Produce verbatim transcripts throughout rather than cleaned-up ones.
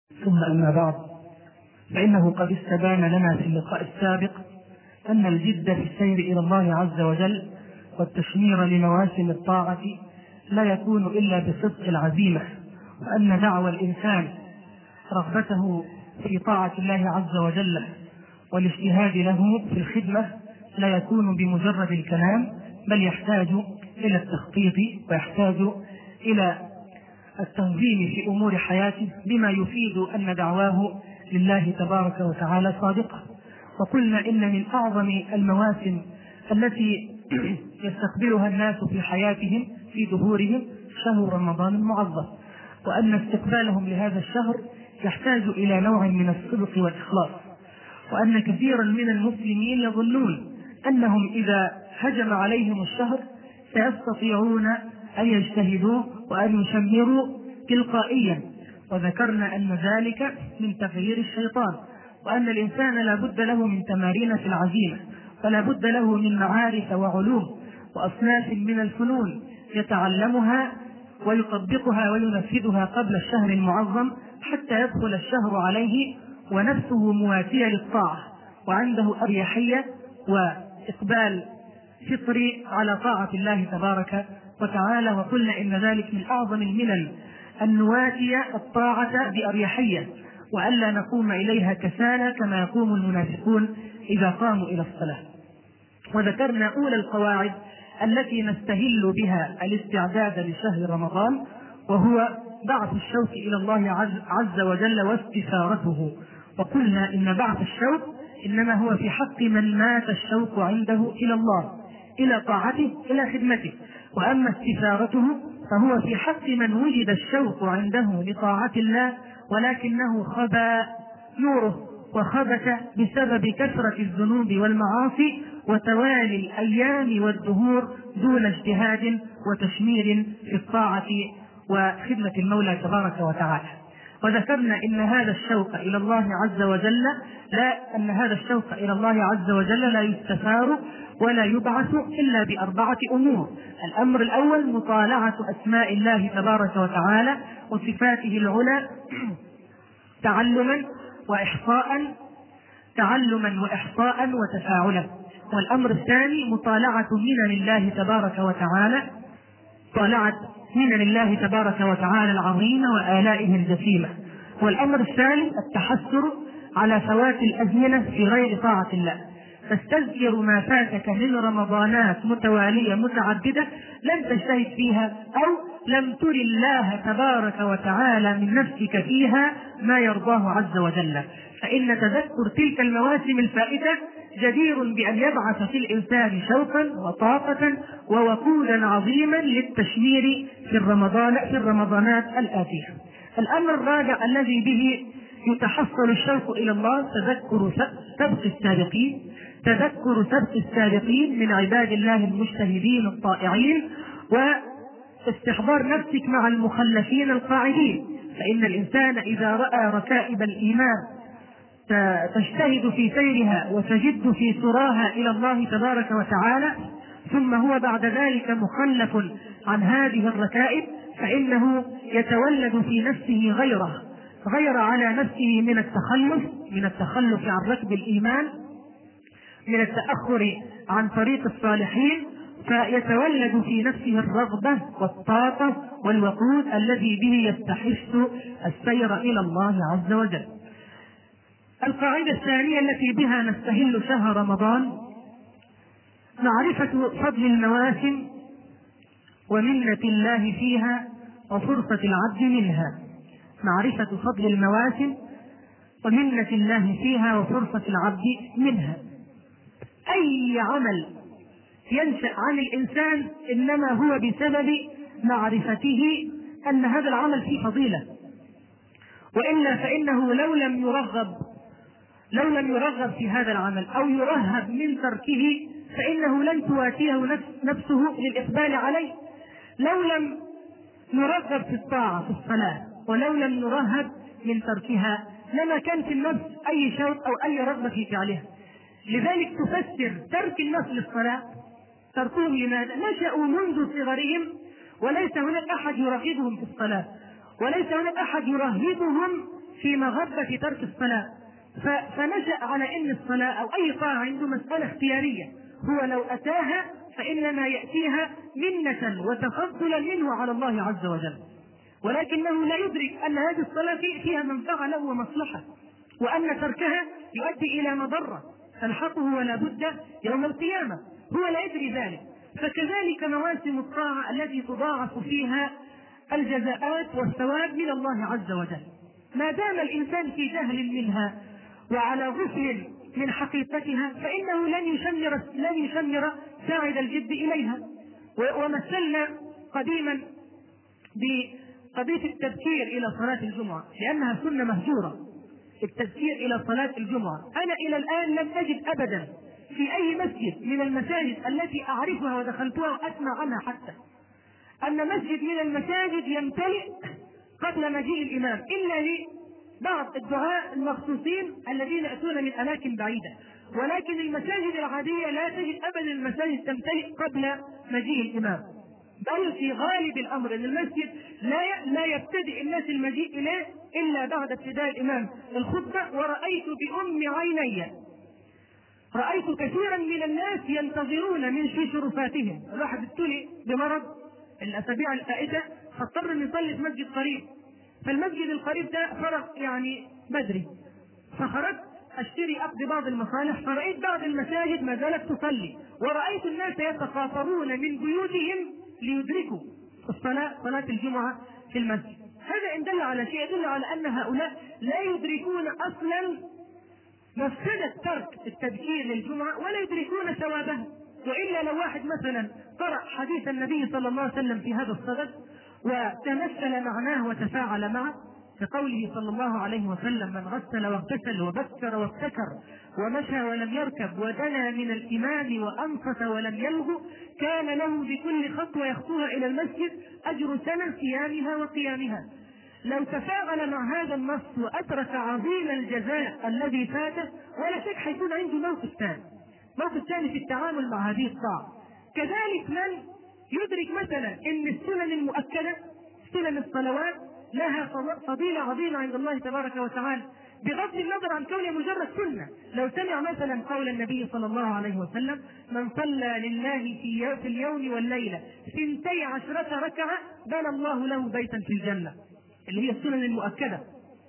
ثم أما بعد، فإنه قد استبان لنا في اللقاء السابق أن الجد في السير إلى الله عز وجل والتشمير لمواسم الطاعة لا يكون إلا بصدق العزيمة، وأن دعوى الإنسان رغبته في طاعة الله عز وجل والاجتهاد له في الخدمة لا يكون بمجرد الكلام، بل يحتاج إلى التخطيط ويحتاج إلى التنظيم في أمور حياته بما يفيد أن دعواه لله تبارك وتعالى صادقة. وقلنا إن من أعظم المواسم التي يستقبلها الناس في حياتهم في دهورهم شهر رمضان المعظم، وأن استقبالهم لهذا الشهر يحتاج إلى نوع من الصدق والإخلاص، وأن كثيرا من المسلمين يظنون أنهم إذا هجم عليهم الشهر سيستطيعون أن يجتهدوا وأن يشمروا تلقائيا، وذكرنا أن ذلك من تغيير الشيطان، وأن الإنسان لا بد له من تمارين في العزيمة، فلا بد له من معارف وعلوم وأصناف من الفنون يتعلمها ويطبقها وينفذها قبل الشهر المعظم حتى يدخل الشهر عليه ونفسه مواتية للطاعة وعنده أريحية وإقبال فطري على طاعة الله تبارك وتعالى. وقلنا إن ذلك من أعظم المنن أن نواتي الطاعة بأريحية وألا نقوم إليها كسالى كما يقوم المنافقون إذا قاموا إلى الصلاة. وذكرنا أولى القواعد التي نستهل بها الاستعداد لشهر رمضان، وهو بعث الشوق إلى الله عز وجل واستثارته. وقلنا إن بعث الشوق إنما هو في حق من مات الشوق عنده إلى الله، إلى طاعته، إلى خدمته. وأما استثارته فهو في حق من وجد الشوق عنده لطاعة الله ولكنه خبى نوره وخبث بسبب كثرة الذنوب والمعاصي وتوالي الأيام والدهور دون اجتهاد وتشمير في الطاعة وخدمة المولى تبارك وتعالى. وذكرنا إن هذا الشوق إلى الله عز وجل لا أن هذا الشوق إلى الله عز وجل لا يستثار ولا يبعث إلا بأربعة أمور. الأمر الأول مطالعة أسماء الله تبارك وتعالى وصفاته العلى تعلما وإحصاء تعلما وإحصاء وتفاعلا. والأمر الثاني مطالعة منن الله تبارك وتعالى طالعة منن الله تبارك وتعالى العظيمة وآلائه الجسيمة. والأمر الثالث التحسر على فوات الأزمنة في غير طاعة الله، فاستذكر ما فاتك من رمضانات متوالية متعددة لم تجتهد فيها أو لم تر الله تبارك وتعالى من نفسك فيها ما يرضاه عز وجل، فإن تذكر تلك المواسم الفائتة جدير بأن يبعث في الإنسان شوقا وطاقة ووقودا عظيما للتشمير في الرمضان في الرمضانات الآتية. الأمر الرابع الذي به يتحصل الشوق إلى الله تذكر سبق السابقين تذكر سبق السابقين من عباد الله المجتهدين الطائعين، واستحضار نفسك مع المخلفين القاعدين، فإن الإنسان إذا رأى ركائب الإيمان تجتهد في سيرها وتجد في سراها إلى الله تبارك وتعالى ثم هو بعد ذلك مخلف عن هذه الركائب، فإنه يتولد في نفسه غيره غير على نفسه من التخلف من التخلف عن ركب الإيمان، من التأخر عن طريق الصالحين، فيتولد في نفسه الرغبة والطاقة والوقود الذي به يستحث السير إلى الله عز وجل. القاعدة الثانية التي بها نستهل شهر رمضان معرفة فضل المواسم ومنة الله فيها وفرصة العبد منها. معرفة فضل المواسم ومنة الله فيها وفرصة العبد منها. أي عمل ينشأ عن الإنسان إنما هو بسبب معرفته أن هذا العمل فيه فضيلة، وإلا فإنه لو لم يرغب لو لم يرغب في هذا العمل أو يرهب من تركه فإنه لن تواتيه نفسه للإقبال عليه. لو لم نرغب في الطاعة في الصلاة ولو لم نرهب من تركها لما كان في النفس أي شوق أو أي رغبة في فعلها. لذلك تفسر ترك النفس للصلاة تركهم لماذا؟ نشأوا منذ صغرهم وليس هناك أحد يرغبهم في الصلاة، وليس هناك أحد يرهبهم في مغبة ترك الصلاة، فنشأ على أن الصلاة أو أي طاعة عنده مسألة اختيارية، هو لو أتاها فإنما يأتيها منة وتفضلا منه على الله عز وجل، ولكنه لا يدرك أن هذه الصلاة فيها منفعة له ومصلحة، وأن تركها يؤدي إلى مضرة تلحقه ولا بد يوم القيامة، هو لا يدري ذلك. فكذلك مواسم الطاعة التي تضاعف فيها الجزاءات والثواب من الله عز وجل، ما دام الإنسان في جهل منها وعلى غفل من حقيقتها فإنه لن يشمر لن يشمر ساعد الجد إليها. ومثلنا قديما بقضية التذكير إلى صلاة الجمعة لأنها سنة مهجورة، التذكير إلى صلاة الجمعة. أنا إلى الآن لم أجد أبدا في أي مسجد من المساجد التي أعرفها ودخلتها وأسمع عنها حتى أن مسجد من المساجد يمتلئ قبل مجيء الإمام إلا لبعض الدعاء المخصوصين الذين يأتون من أماكن بعيدة، ولكن المساجد العادية لا تجد أبدا المساجد تمتلئ قبل مجيء الإمام، بل في غالب الأمر أن المسجد لا لا يبتدئ الناس المجيء إليه إلا بعد ابتداء الإمام الخطبة. ورأيت بأم عيني رأيت كثيرا من الناس ينتظرون من في شرفاتهم، الواحد ابتلي بمرض الأسابيع الفائتة فاضطر أن يصلي في مسجد قريب، فالمسجد القريب ده فرغ يعني بدري، فخرجت أشتري أقضي بعض المصالح فرأيت بعض المساجد ما زالت تصلي، ورأيت الناس يتقاطرون من بيوتهم ليدركوا الصلاة صلاة الجمعة في المسجد. هذا إن دل على شيء يدل على أن هؤلاء لا يدركون أصلا مفسدة ترك التذكير للجمعة ولا يدركون ثوابها. وإلا لو واحد مثلا قرأ حديث النبي صلى الله عليه وسلم في هذا الصدد وتمثل معناه وتفاعل معه كقوله صلى الله عليه وسلم: من غسل واغتسل وبكر وابتكر ومشى ولم يركب ودنا من الإمام وأنصت ولم يلغ كان له بكل خطوة يخطوها إلى المسجد أجر سنة صيامها وقيامها. لو تفاعل مع هذا النص وأترك عظيم الجزاء الذي فاته ولا شك حيكون عنده موقف ثاني موقف ثاني في التعامل مع هذه الطاعة. كذلك من يدرك مثلا أن السنن المؤكدة سنن الصلوات لها فضيلة عظيمة عند الله تبارك وتعالى بغض النظر عن كونها مجرد سنة. لو سمع مثلا قول النبي صلى الله عليه وسلم: من صلى لله في اليوم والليلة ثنتي عشرة ركعة بنى الله له بيتا في الجنة، اللي هي السنن المؤكدة،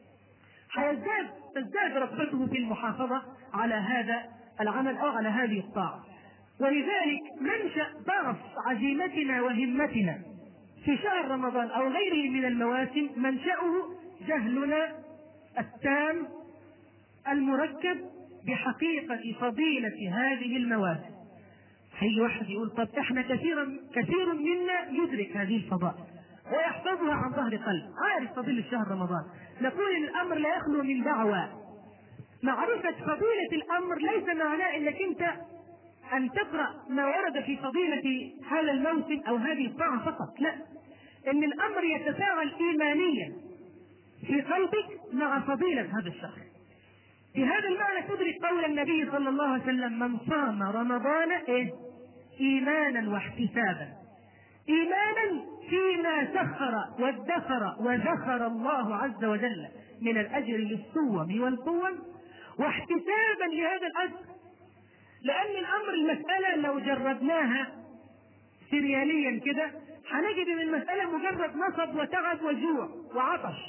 حيزداد تزداد رغبته في المحافظة على هذا العمل أو على هذه الطاعة. ولذلك منشأ ضعف عزيمتنا وهمتنا في شهر رمضان أو غيره من المواسم منشأه جهلنا التام المركب بحقيقة فضيلة هذه المواسم. هيجي واحد يقول: طب احنا كثيرا كثير منا يدرك هذه الفضائل ويحفظها عن ظهر قلب، عارف فضيلة شهر رمضان. نقول ان الامر لا يخلو من دعوة. معرفة فضيلة الامر ليس معناه انك انت ان تقرأ ما ورد في فضيلة هذا الموسم او هذه الطاعة فقط، لا، ان الامر يتفاعل ايمانيا في قلبك مع فضيلة هذا الشهر. في هذا المعنى تدرك قول النبي صلى الله عليه وسلم: من صام رمضان إيه؟ ايمانا واحتسابا. ايمانا فيما سخر وادخر وذخر الله عز وجل من الاجر للصوم والقوم، واحتسابا لهذا الاجر، لان الامر المساله لو جربناها سرياليا كده هنجد ان المساله مجرد نصب وتعب وجوع وعطش.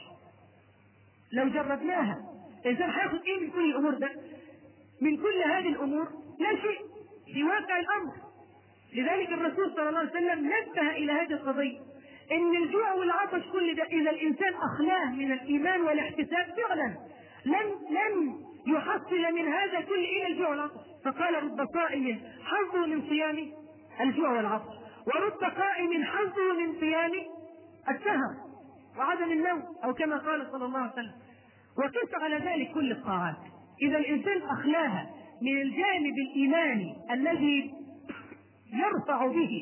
لو جربناها الانسان هياخد ايه من كل الامور ده؟ من كل هذه الامور لا شيء في واقع الامر. لذلك الرسول صلى الله عليه وسلم نبه الى هذه القضيه، ان الجوع والعطش كل ده اذا الانسان اخلاه من الايمان والاحتساب فعلا لن لن يحصل من هذا كل الى الجوع والعطش. فقال: رب صائم حظه من صيام الجوع والعطش، ورب قائم حظه من صيام السهر وعدم النوم، او كما قال صلى الله عليه وسلم. وقس على ذلك كل الطاعات، اذا الانسان اخلاها من الجانب الايماني الذي يرفع به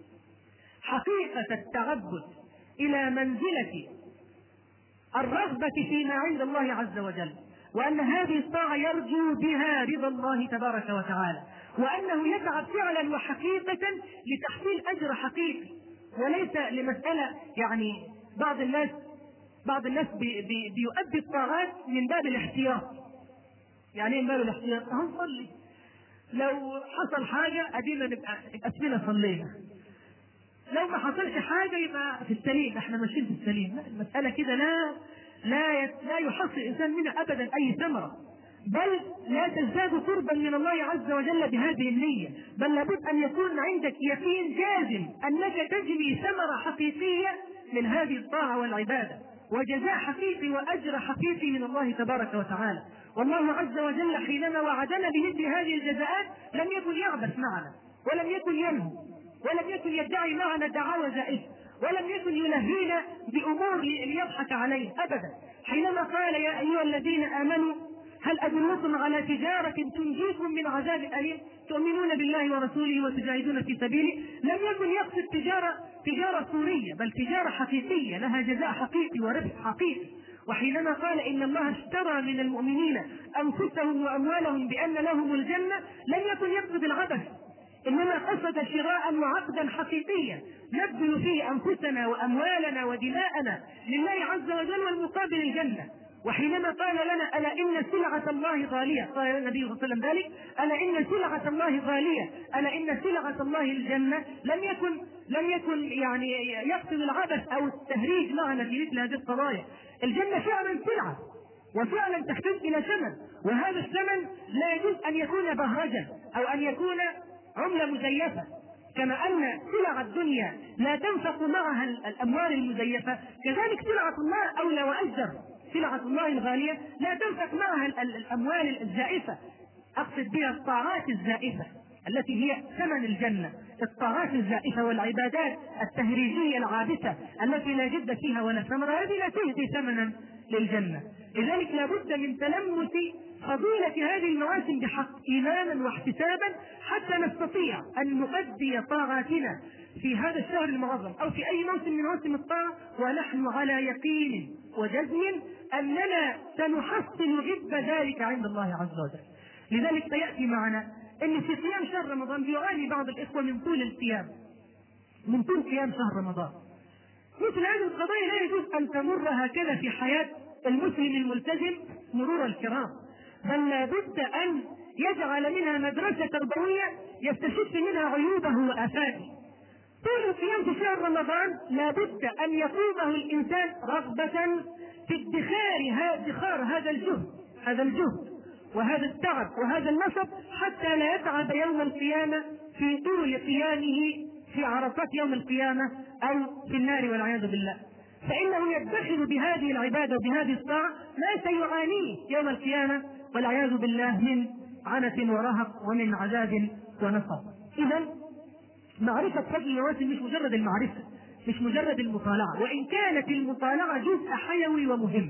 حقيقة التعبد إلى منزلة الرغبة فيما عند الله عز وجل، وأن هذه الطاعة يرجو بها رضا الله تبارك وتعالى، وأنه يتعب فعلا وحقيقة لتحصيل أجر حقيقي، وليس لمسألة يعني بعض الناس بعض الناس بي بي بيؤدي الطاعات من باب الاحتياط. يعني ايه من باب الاحتياط؟ هنصلي، لو حصل حاجه ادينا نبقى اسمنا صلينا، لو ما حصلش حاجه يبقى في السليم، احنا ماشيين في السليم. لا، المساله كده لا لا لا يحصل الانسان منها ابدا اي ثمره، بل لا تزداد قربا من الله عز وجل بهذه النية، بل لابد أن يكون عندك يقين جازم أنك تجني ثمرة حقيقية من هذه الطاعة والعبادة، وجزاء حقيقي وأجر حقيقي من الله تبارك وتعالى. والله عز وجل حينما وعدنا بمثل هذه الجزاءات لم يكن يعبث معنا، ولم يكن ينهو، ولم يكن يدعي معنا دعاوى زائفة، ولم يكن يلهينا بأمور ليضحك عليه أبدا. حينما قال يا أيها الذين آمنوا هل أدلكم على تجارة تنجيكم من عذاب أليم تؤمنون بالله ورسوله وتجاهدون في سبيله، لم يكن يقصد تجارة تجارة صورية، بل تجارة حقيقية لها جزاء حقيقي وربح حقيقي. وحينما قال إن الله اشترى من المؤمنين أنفسهم وأموالهم بأن لهم الجنة، لم يكن يقصد العبث، إنما قصد شراء وعقدا حقيقيا نبذل فيه أنفسنا وأموالنا ودماءنا لله عز وجل والمقابل الجنة. وحينما قال لنا ألا إن سلعة الله غالية، قال النبي صلى الله عليه وسلم ذلك، ألا إن سلعة الله غالية، ألا إن سلعة الله الجنة، لم يكن لم يكن يعني يقصد العبث أو التهريج معنا في مثل هذه القضايا. الجنة فعلا سلعة وفعلا تحتاج إلى ثمن، وهذا الثمن لا يجوز أن يكون بهرجا أو أن يكون عملة مزيفة، كما أن سلع الدنيا لا تنفق معها الأموال المزيفة، كذلك سلعة الله أولى وأجدر. سلعة الله الغالية لا تنفق معها الأموال الزائفة، أقصد بها الطاعات الزائفة التي هي ثمن الجنة، الطاعات الزائفة والعبادات التهريجية العابثة التي لا جد فيها ولا ثمرة، هذه لا تهدي ثمنا للجنة. لذلك لا بد من تلمس فضيلة هذه المواسم بحق إيمانا واحتسابا، حتى نستطيع أن نؤدي طاعاتنا في هذا الشهر المعظم أو في أي موسم من مواسم الطاعة ونحن على يقين وجزم أننا سنحصل غب ذلك عند الله عز وجل. لذلك سيأتي معنا أن في صيام شهر رمضان بيعاني بعض الإخوة من طول القيام، من طول قيام شهر رمضان. مثل هذه القضايا لا يجوز أن تمر هكذا في حياة المسلم الملتزم مرور الكرام، بل لا بد أن يجعل منها مدرسة تربوية يستشف منها عيوبه وآفاته. طول القيام في شهر رمضان لا بد أن يقومه الإنسان رغبة في ادخار ادخار هذا الجهد هذا الجهد وهذا التعب وهذا النصب، حتى لا يتعب يوم القيامة في طول قيامه في عرصات يوم القيامة أو في النار والعياذ بالله. فإنه يدخر بهذه العبادة وبهذه الطاعة ما سيعانيه يوم القيامة والعياذ بالله من عنة ورهق ومن عذاب ونصب. إذا معرفة فضل المواسم مش مجرد المعرفة، مش مجرد المطالعة، وإن كانت المطالعة جزء حيوي ومهم.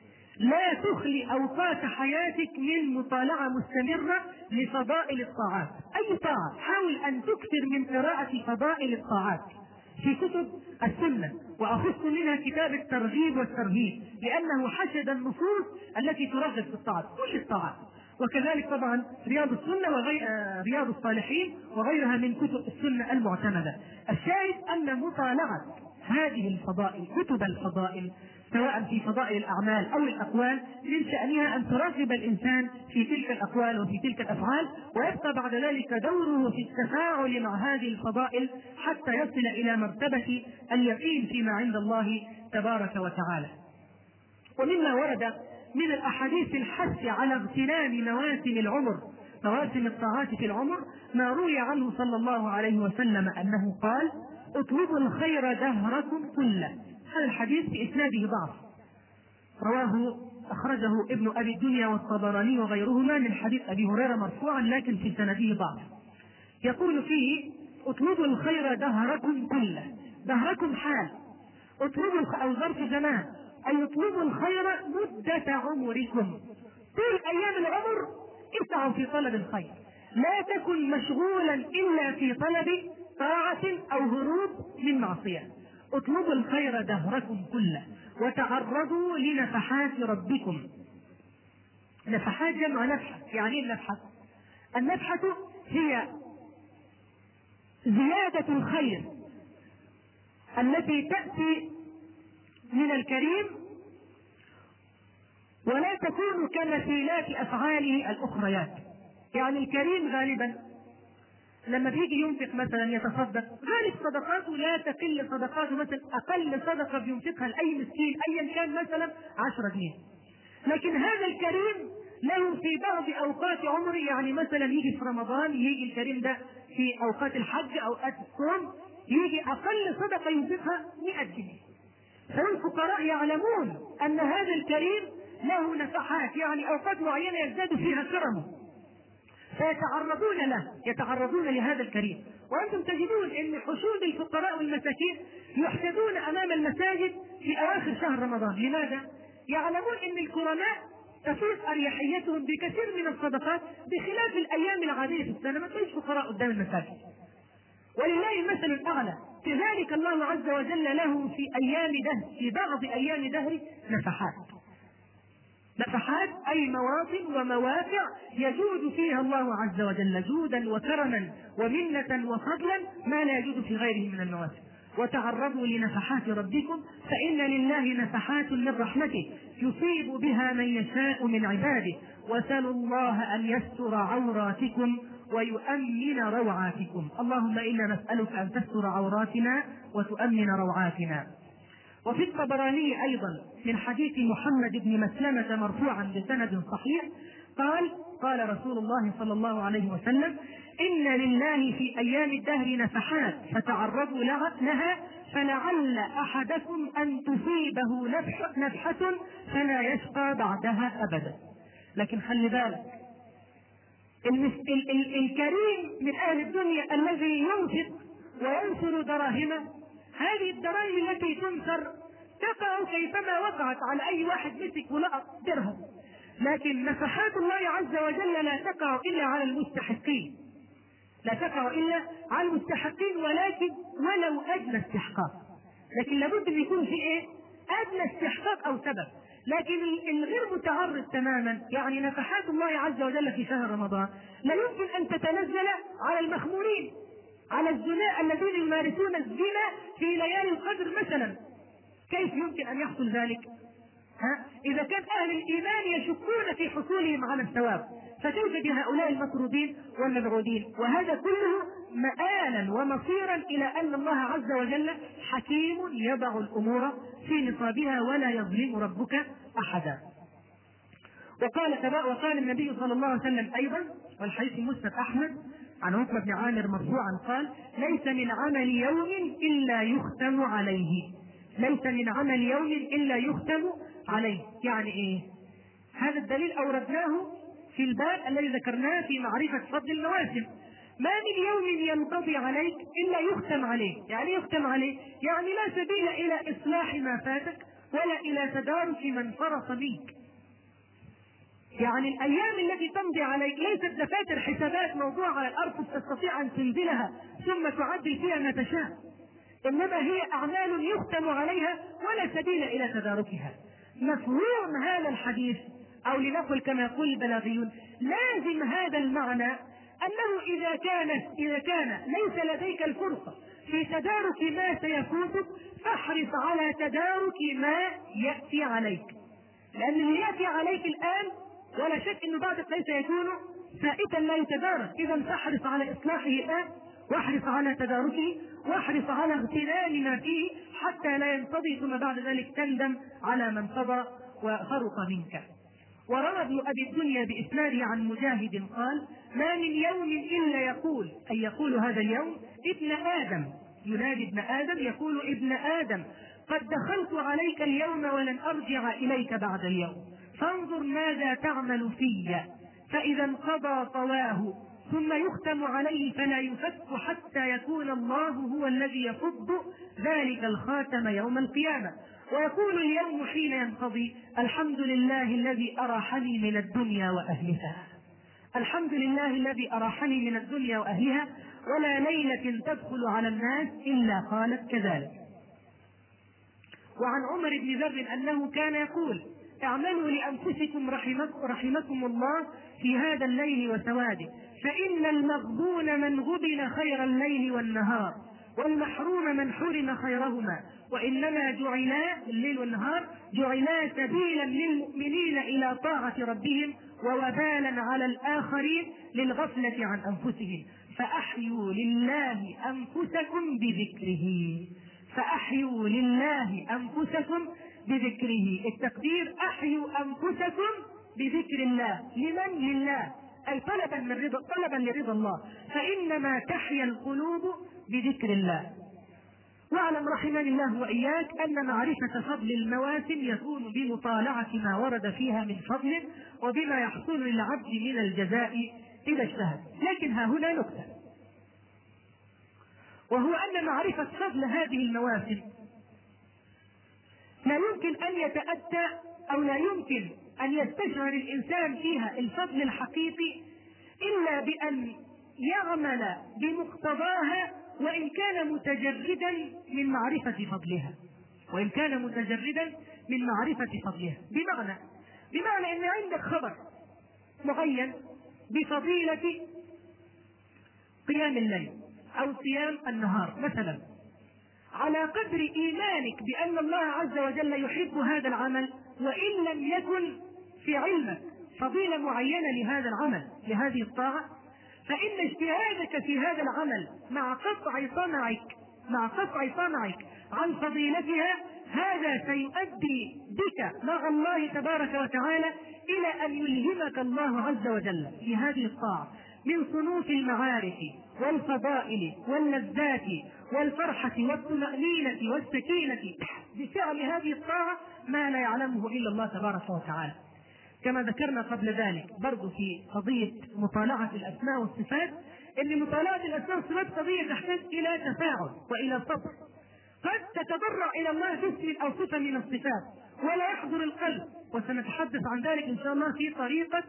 لا تخلي أوقات حياتك من مطالعة مستمرة لفضائل الطاعات. أي طاعة حاول أن تكثر من قراءة فضائل الطاعات في كتب السنة، وأخص منها كتاب الترغيب والترهيب، لأنه حشد النصوص التي ترغب في الطاعات، كل الطاعات. وكذلك طبعا رياض السنة وغير رياض الصالحين وغيرها من كتب السنة المعتمدة. الشاهد أن مطالعة هذه الفضائل، كتب الفضائل سواء في فضائل الأعمال أو الأقوال، من شأنها أن ترغب الإنسان في تلك الأقوال وفي تلك الأفعال، ويبقى بعد ذلك دوره في التفاعل مع هذه الفضائل حتى يصل إلى مرتبة اليقين فيما عند الله تبارك وتعالى. ومما ورد من الأحاديث الحث على اغتنام مواسم العمر، مواسم الطاعات في العمر، ما روي عنه صلى الله عليه وسلم أنه قال: اطلبوا الخير دهركم كله. هذا الحديث في إسناده ضعف، رواه أخرجه ابن أبي الدنيا والطبراني وغيرهما من حديث أبي هريرة مرفوعا، لكن في سنده ضعف. يقول فيه: اطلبوا الخير دهركم كله. دهركم حال، اطلبوا أو ظرف زمان، أي اطلبوا الخير مدة عمركم، طول أيام العمر اسعوا في طلب الخير، لا تكن مشغولا إلا في طلب طاعة أو هروب من معصية. اطلبوا الخير دهركم كله وتعرضوا لنفحات ربكم. نفحات جمع نفحة. يعني ايه النفحة؟ النفحة هي زيادة الخير التي تأتي من الكريم ولا تكون كمثيلات أفعاله الأخريات. يعني الكريم غالبا لما بيجي ينفق مثلا يتصدق، غالب صدقاته لا تقل صدقاته مثلا أقل صدقة بينفقها لأي مسكين أيا كان مثلا عشرة جنيه. لكن هذا الكريم له في بعض أوقات عمره، يعني مثلا يجي في رمضان يجي الكريم ده في أوقات الحج أوقات الصوم يجي أقل صدقة ينفقها مئة جنيه. فالفقراء يعلمون أن هذا الكريم له نفحات، يعني أوقات معينة يزداد فيها كرمه، فيتعرضون له يتعرضون لهذا الكريم. وأنتم تجدون أن حشود الفقراء والمساكين يحشدون أمام المساجد في أواخر شهر رمضان. لماذا؟ يعلمون أن الكرماء تفوز أريحيتهم بكثير من الصدقات بخلاف الأيام العادية في السنة، ما تجد فقراء قدام المساجد. ولله المثل الأعلى. كذلك الله عز وجل له في أيام دهر في بعض أيام دهر نفحات. نفحات أي مواطن وموافع يجود فيها الله عز وجل جودا وكرما ومنة وفضلا ما لا يجود في غيره من المواسم. وتعرضوا لنفحات ربكم فإن لله نفحات من رحمته يصيب بها من يشاء من عباده وسلوا الله أن يستر عوراتكم ويؤمن روعاتكم. اللهم إنا نسألك أن تستر عوراتنا وتؤمن روعاتنا. وفي الطبراني أيضا من حديث محمد بن مسلمة مرفوعا بسند صحيح قال قال رسول الله صلى الله عليه وسلم: إن لله في أيام الدهر نفحات فتعرضوا لها فلعل أحدكم أن تصيبه نفحة فلا يشقى بعدها أبدا. لكن خلي بالك، الكريم من أهل الدنيا الذي ينفق وينشر دراهمه، هذه الدراهم التي تنشر تقع كيفما وقعت على أي واحد مسك ولقط درهم، لكن نفحات الله عز وجل لا تقع إلا على المستحقين، لا تقع إلا على المستحقين ولكن ولو أدنى استحقاق. لكن لابد أن يكون في إيه؟ أدنى استحقاق أو سبب. لكن الغير متعرض تماما، يعني نفحات الله عز وجل في شهر رمضان لا يمكن أن تتنزل على المخمورين، على الزنا الذين يمارسون الزنا في ليالي القدر مثلا. كيف يمكن أن يحصل ذلك؟ ها؟ إذا كان أهل الإيمان يشكون في حصولهم على الثواب، فكيف بهؤلاء المطرودين والمبعودين؟ وهذا كله مآلا ومصيرا إلى أن الله عز وجل حكيم يضع الأمور في نصابها ولا يظلم ربك أحدا. وقال وقال النبي صلى الله عليه وسلم أيضا، والحديث مسند أحمد عن عقبة بن عامر مرفوعا قال: ليس من عمل يوم إلا يختم عليه. ليس من عمل يوم إلا يختم عليه. يعني إيه؟ هذا الدليل أوردناه في الباب الذي ذكرناه في معرفة فضل المواسم. ما من يوم ينقضي عليك إلا يختم عليه. يعني يختم عليه يعني لا سبيل إلى إصلاح ما فاتك ولا إلى تدارك من فرط منك. يعني الأيام التي تمضي عليك ليست دفاتر حسابات موضوعة على الأرض تستطيع أن تنزلها ثم تعدل فيها ما تشاء، إنما هي أعمال يختم عليها ولا سبيل إلى تداركها. مفهوم هذا الحديث أو لنقل كما يقول البلاغيون لازم هذا المعنى أنه إذا كان إذا كان ليس لديك الفرصة في تدارك ما سيفوتك فاحرص على تدارك ما يأتي عليك، لأن اللي يأتي عليك الآن ولا شك أنه بعد قليل سيكون فائتا لا يتدارك. إذا فاحرص على إصلاحه الآن واحرص على تداركه واحرص على اغتنام ما فيه حتى لا ينقضي ثم بعد ذلك تندم على من قضى وفرط منك. وروى ابن أبي الدنيا بإسناده عن مجاهد قال: ما من يوم إلا يقول أي يقول هذا اليوم ابن آدم، ينادي ابن آدم يقول: ابن آدم قد دخلت عليك اليوم ولن أرجع إليك بعد اليوم، فانظر ماذا تعمل في، فإذا انقضى طواه ثم يختم عليه فلا يفك حتى يكون الله هو الذي يفض ذلك الخاتم يوم القيامة، ويقول اليوم حين ينقضي: الحمد لله الذي أراحني من الدنيا وأهلها. الحمد لله الذي أراحني من الدنيا وأهلها، ولا ليلة تدخل على الناس إلا قالت كذلك. وعن عمر بن ذر أنه كان يقول: اعملوا لأنفسكم رحمكم, رحمكم الله في هذا الليل وسواده، فإن المغبون من غبن خير الليل والنهار، والمحروم من حرم خيرهما، وإنما جعلا الليل والنهار جعلا سبيلا للمؤمنين إلى طاعة ربهم ووبالا على الآخرين للغفلة عن أنفسهم، فأحيوا لله أنفسكم بذكره. فأحيوا لله أنفسكم بذكره. التقدير أحيوا أنفسكم بذكر الله. لمن؟ لله، أي طلبا من رضا طلبا لرضا الله، فإنما تحيا القلوب بذكر الله. واعلم رحمني الله وإياك أن معرفة فضل المواسم يكون بمطالعة ما ورد فيها من فضل وبما يحصل للعبد من الجزاء إذا اجتهد. لكن ها هنا نكتة، وهو أن معرفة فضل هذه المواسم لا يمكن أن يتأتى أو لا يمكن أن يستشعر الإنسان فيها الفضل الحقيقي إلا بأن يعمل بمقتضاها، وإن كان متجردا من معرفة فضلها وإن كان متجردا من معرفة فضلها بمعنى بمعنى أن عندك خبر معين بفضيلة قيام الليل أو صيام النهار مثلا، على قدر إيمانك بأن الله عز وجل يحب هذا العمل، وإن لم يكن في علمك فضيلة معينة لهذا العمل لهذه الطاعة، فإن اجتهادك في هذا العمل مع قطع طمعك مع قطع طمعك عن فضيلتها هذا سيؤدي بك مع الله تبارك وتعالى إلى أن يلهمك الله عز وجل في هذه الطاعة من صنوف المعارف والفضائل واللذات والفرحة والطمأنينة والسكينة بفعل هذه الطاعة ما لا يعلمه إلا الله تبارك وتعالى. كما ذكرنا قبل ذلك برضو في قضية مطالعة الأسماء والصفات، أن مطالعة الأسماء والصفات قضية تحتاج إلى تفاعل وإلى صبر. قد تتضرع إلى الله باسم أو صفة من الصفات ولا يحضر القلب، وسنتحدث عن ذلك إن شاء الله في طريقة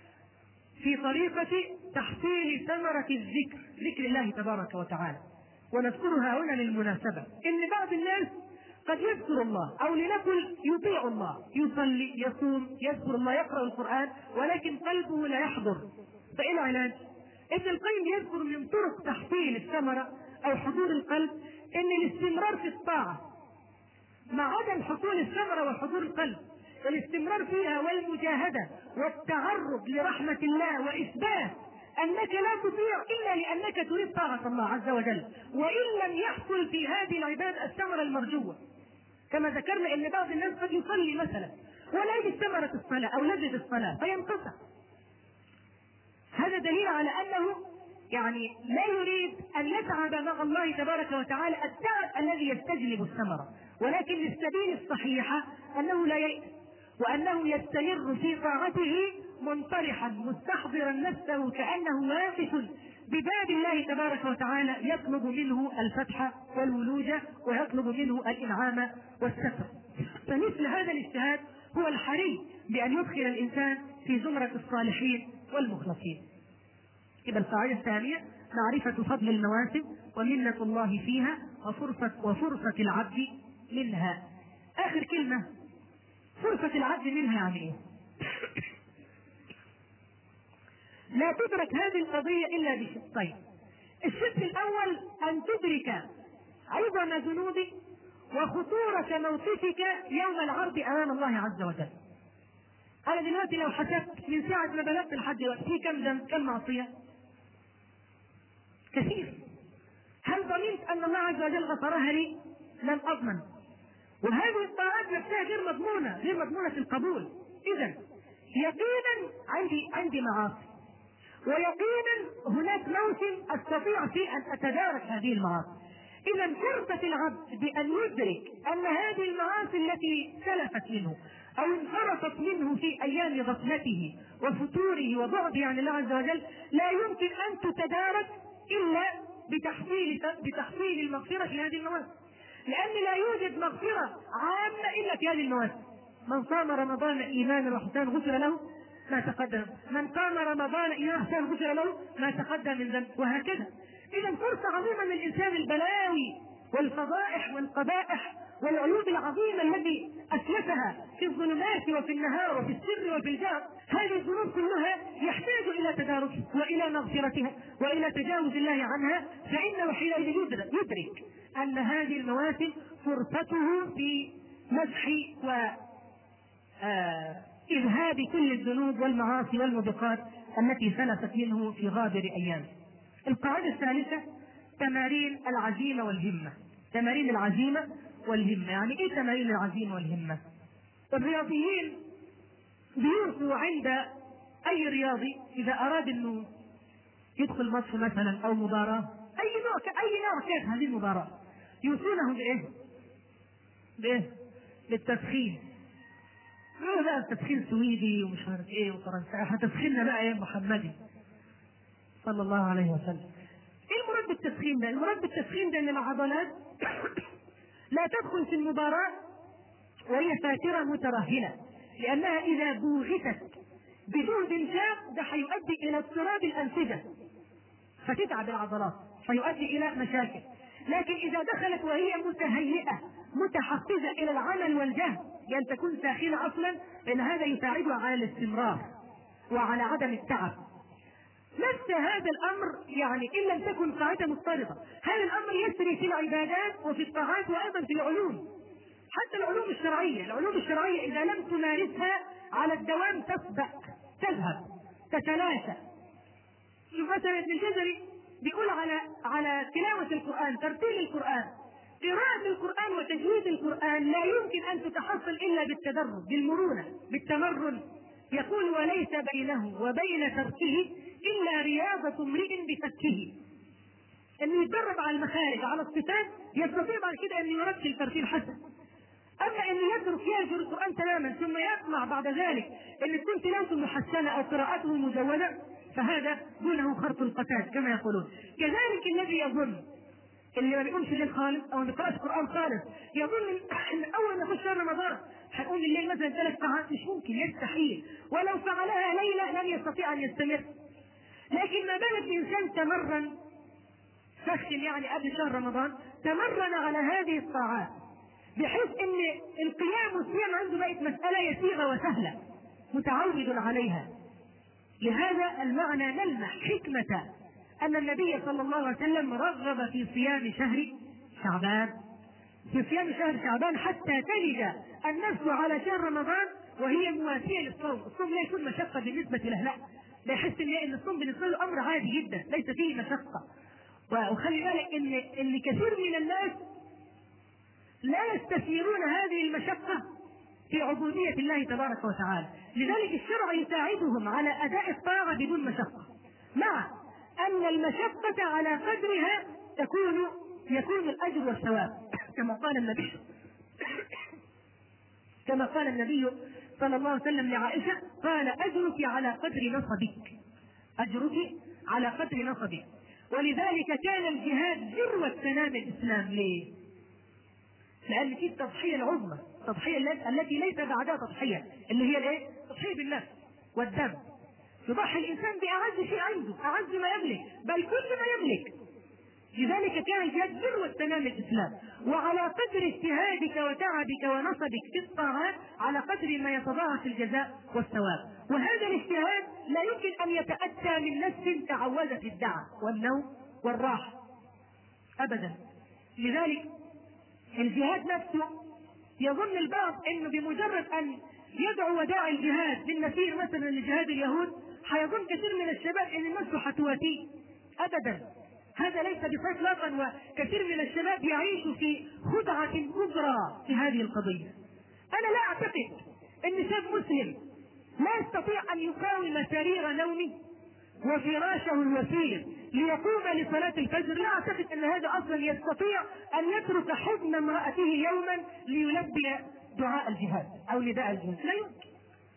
في طريقة تحصيل ثمرة الذكر ذكر الله تبارك وتعالى. ونذكرها هنا للمناسبة إن بعض الناس قد يذكر الله أو لنقل يطيع الله، يصلي يصوم يذكر الله يقرأ القرآن، ولكن قلبه لا يحضر. فإيه العلاج؟ ابن القيم يذكر من طرق تحصيل الثمرة أو حضور القلب إن الاستمرار في الطاعة مع عدم حصول الثمرة وحضور القلب، الاستمرار فيها والمجاهدة والتعرض لرحمة الله وإثبات أنك لا تطيع إلا لأنك تريد طاعة الله عز وجل، وإن لم يحصل في هذه العبادة الثمرة المرجوة. كما ذكرنا أن بعض الناس قد يصلي مثلا ولا يجد ثمرة الصلاة أو لذة الصلاة فينقطع. هذا دليل على أنه يعني لا يريد أن يتعب مع الله تبارك وتعالى التعب الذي يستجلب الثمرة، ولكن السبيل الصحيحة أنه لا ييأس، وأنه يستمر في طاعته منطرحا مستحضرا نفسه كأنه واقف بباب الله تبارك وتعالى يطلب منه الفتح والولوج ويطلب منه الإنعام والستر. فمثل هذا الاجتهاد هو الحري بأن يدخل الإنسان في زمرة الصالحين والمخلصين. إذا القاعدة الثانية معرفة فضل المواسم ومنة الله فيها وفرصة وفرصة العبد منها. آخر كلمة، فرصة العبد منها يعني إيه؟ لا تدرك هذه القضية إلا بشقين. الشق الأول أن تدرك عظم ذنوبك وخطورة موقفك يوم العرض أمام الله عز وجل. أنا دلوقتي لو حسبت من ساعة ما بلغت لحد دلوقتي في كم ذنب كم معصية؟ كثير. هل ضمنت أن الله عز وجل غفرها لي؟ لم أضمن. وهذه الطاعات نفسها غير مضمونة غير مضمونة في القبول. إذا يقينا عندي عندي معاصي، ويقينا هناك موسم أستطيع فيه أن أتدارك هذه المعاصي. إذا فرصة العبد بأن يدرك أن هذه المعاصي التي سلفت منه أو انصرفت منه في أيام غفلته وفتوره وبعده عن الله عز وجل لا يمكن أن تتدارك إلا بتحصيل بتحصيل المغفرة في هذه المواسم، لأن لا يوجد مغفرة عامة إلا في هذه المواسم. من صام رمضان إيمانا واحتسابا غفر له ما تقدم، من قام رمضان إيمانا واحتسابا غفر له ما تقدم من ذنب، وهكذا. إذا فرصة عظيمة للإنسان البلاوي والفضائح والقبائح والعلوم العظيمة التي أسلفها في الظلمات وفي النهار وفي السر وفي الجهر، هذه الذنوب كلها يحتاج إلى تداركها وإلى مغفرتها وإلى تجاوز الله عنها، فإنه حينئذ يدرك أن هذه المواسم فرصته في مسح و آه إذهاب كل الذنوب والمعاصي والموبقات التي سلفت منه في غابر أيام. القاعدة الثالثة تمارين العزيمة والهمة. تمارين العزيمة والهمة، يعني إيه تمارين العزيمة والهمة؟ الرياضيين بيوصوا عند أي رياضي إذا أراد أنه يدخل ماتش مثلا أو مباراة، أي نوع أي نوع كانت هذه المباراة، يوصونه بإيه؟ بإيه؟ بالتدخين. يقولوا بقى التدخين سويدي ومش عارف ايه وفرنسا، احنا تدخيننا بقى ايه محمدي صلى الله عليه وسلم. ايه المراد بالتدخين ده؟ المراد بالتدخين ده ان العضلات لا تدخل في المباراة وهي فاترة مترهلة، لانها اذا بوغتت بدون انشاء ده هيؤدي الى اضطراب الانسجة فتتعب العضلات فيؤدي الى مشاكل. لكن اذا دخلت وهي متهيئة متحفزة الى العمل والجهد بأن تكون ساخنة أصلا، لأن هذا يساعدها على الاستمرار وعلى عدم التعب. نفس هذا الأمر يعني إن لم تكن قاعدة مضطردة، هذا الأمر يسري في العبادات وفي الطاعات وأيضا في العلوم، حتى العلوم الشرعية. العلوم الشرعية إذا لم تمارسها على الدوام تسبق تذهب تتلاشى. مثلا ابن الجزري بيقول على على تلاوة القرآن، ترتيل القرآن، قراءة القرآن وتجويد القرآن لا يمكن أن تتحصل إلا بالتدرج بالمرونة بالتمرن. يقول وليس بينه وبين تركه إلا رياضة امرئ بفكه. أنه يتدرب على المخارج على الصفات يستطيع بعد كده أن يرتل ترتيل حسن. أما أن يترك يهجر القرآن تماما ثم يسمع بعد ذلك أن تكون تلاوته محسنة أو قراءته مجودة، فهذا دونه خرط القتاد كما يقولون. كذلك الذي يظن اللي ما بيقومش الليل خالص او ما بيقراش القران خالص يظن ان اول ما يخش شهر رمضان هيقوم الليل مثلا ثلاث ساعات، مش ممكن، يستحيل، ولو فعلها ليله لن يستطيع ان يستمر. لكن ما بالك بانسان تمرن سخن يعني قبل شهر رمضان، تمرن على هذه الطاعات بحيث ان القيام والصيام عنده بقت مساله يسيره وسهله متعود عليها. لهذا المعنى نلمح حكمه أن النبي صلى الله عليه وسلم رغب في صيام شهر شعبان، في صيام شهر شعبان حتى تلج النفس على شهر رمضان وهي مواسية للصوم. الصوم لا يكون مشقة بالنسبة له، لا، لا يحس ان الصوم بالنسبة له أمر عادي جدا ليس فيه مشقة. وخلي بالك ان ان كثير من الناس لا يستثيرون هذه المشقة في عبودية الله تبارك وتعالى، لذلك الشرع يساعدهم على أداء الطاعة بدون مشقة، مع أن المشقة على قدرها تكون يكون الأجر والثواب كما قال النبي كما قال النبي صلى الله عليه وسلم لعائشة، قال أجرك على قدر نصبك، أجرك على قدر نصبك. ولذلك كان الجهاد ذروة سنام الإسلام. ليه؟ لأن في التضحية العظمى، التضحية التي ليس بعدها تضحية، اللي هي الايه؟ تضحية بالنفس والدم. يضحي الإنسان بأعز شيء عنده، أعز ما يملك، بل كل ما يملك. لذلك كان الجهاد ذروة تمام الإسلام. وعلى قدر اجتهادك وتعبك ونصبك في الطاعات على قدر ما يتضاعف الجزاء والثواب. وهذا الاجتهاد لا يمكن أن يتأتى من نفس تعودت الدعاء والنوم والراحة أبدا. لذلك الجهاد نفسه يظن البعض أنه بمجرد أن يدعو وداعي الجهاد بالنسير مثلا لجهاد اليهود حيظن كثير من الشباب ان الناس حتواتيه. ابدا، هذا ليس بصحيح اطلاقا، وكثير من الشباب يعيش في خدعة كبرى في هذه القضية. انا لا اعتقد ان شاب مسلم لا يستطيع ان يقاوم سرير نومه وفراشه الوسير ليقوم لصلاة الفجر. لا اعتقد ان هذا اصلا يستطيع ان يترك حضن امرأته يوما ليلبي دعاء الجهاد او نداء الجهاد، لا يمكن.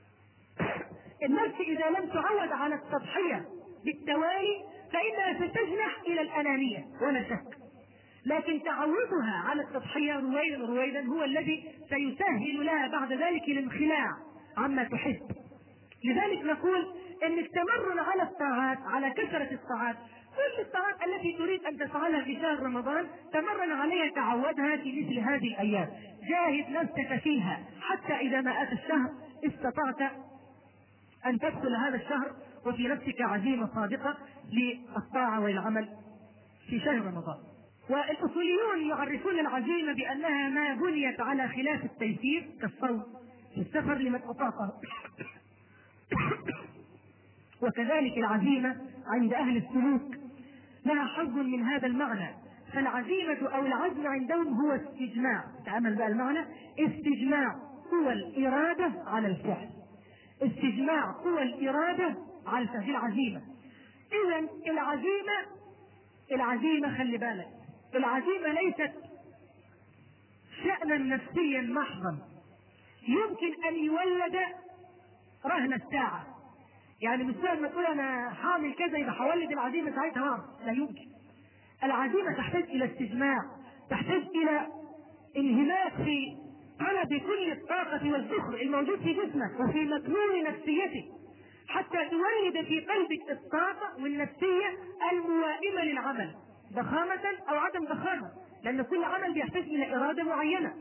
النفس اذا لم تعود على التضحية بالتوالي فانها ستجنح الى الانانية ولا شك، لكن تعودها على التضحية رويدا رويدا هو الذي سيسهل لها بعد ذلك الانخلاع عما تحب. لذلك نقول ان التمرن على الطاعات، على كثرة الطاعات، كل الطاعات التي تريد أن تفعلها في شهر رمضان تمرن عليها، تعودها في مثل هذه الأيام. جاهد نفسك فيها حتى إذا ما أتى الشهر استطعت أن تدخل هذا الشهر وفي نفسك عزيمة صادقة للطاعة والعمل في شهر رمضان. والأصوليون يعرفون العزيمة بأنها ما بنيت على خلاف التيسير كالصوم في السفر لمن أطاقه. وكذلك العزيمة عند أهل السلوك لها حظ من هذا المعنى، فالعزيمة أو العزم عندهم هو استجماع، تأمل بقى المعنى، استجماع قوى الإرادة على الفعل، استجماع قوى الإرادة على الفعل، العزيمة. إذن العزيمة العزيمة خلي بالك، العزيمة ليست شأنا نفسيا محضا يمكن أن يولد رهن الساعة. يعني مش لما تقول أنا حامل كذا يبقى هولد العزيمة ساعتها، لا يمكن. العزيمة تحتاج إلى استجماع، تحتاج إلى انهماك في طلب كل الطاقة والذخر الموجود في جسمك وفي مكنون نفسيتك حتى تولد في قلبك الطاقة والنفسية الموائمة للعمل، ضخامة أو عدم ضخامة، لأن كل عمل يحتاج إلى إرادة معينة.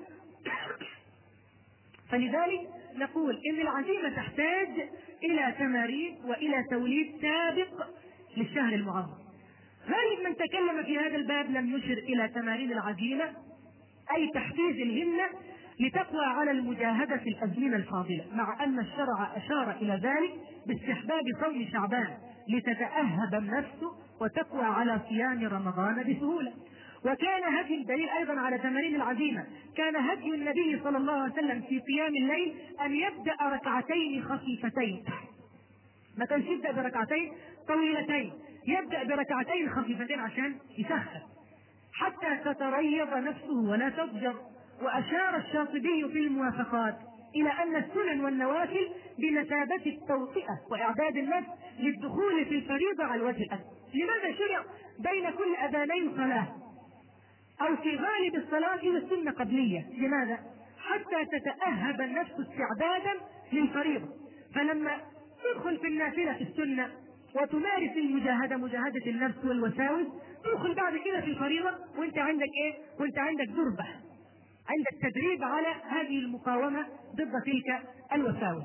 فلذلك نقول إن العزيمة تحتاج إلى تمارين وإلى توليد سابق للشهر المعظم. غالب من تكلم في هذا الباب لم يشر إلى تمارين العزيمة، أي تحفيز الهمة لتقوى على المجاهدة في الأزمنة الفاضلة، مع أن الشرع أشار إلى ذلك باستحباب صوم شعبان لتتأهب النفس وتقوى على صيام رمضان بسهولة. وكان هدي الدليل أيضا على تمارين العزيمة، كان هدي النبي صلى الله عليه وسلم في قيام الليل أن يبدأ ركعتين خفيفتين، ما كانش يبدأ بركعتين طويلتين، يبدأ بركعتين خفيفتين عشان يسخن حتى تتريض نفسه ولا تضجر. وأشار الشاطبي في الموافقات إلى أن السنن والنوافل بمثابة التوطئة وإعداد النفس للدخول في الفريضة على الوجه الأكمل. لماذا شرع بين كل أذانين صلاة أو في غالب الصلاة إلى السنة قبلية؟ لماذا؟ حتى تتأهب النفس استعدادا للفريضة، فلما تدخل في النافلة في السنة وتمارس المجاهدة مجاهدة النفس والوساوس، تدخل بعد كده في الفريضة وانت عندك ايه؟ وانت عندك دربة، عندك تدريب على هذه المقاومة ضد تلك الوساوس.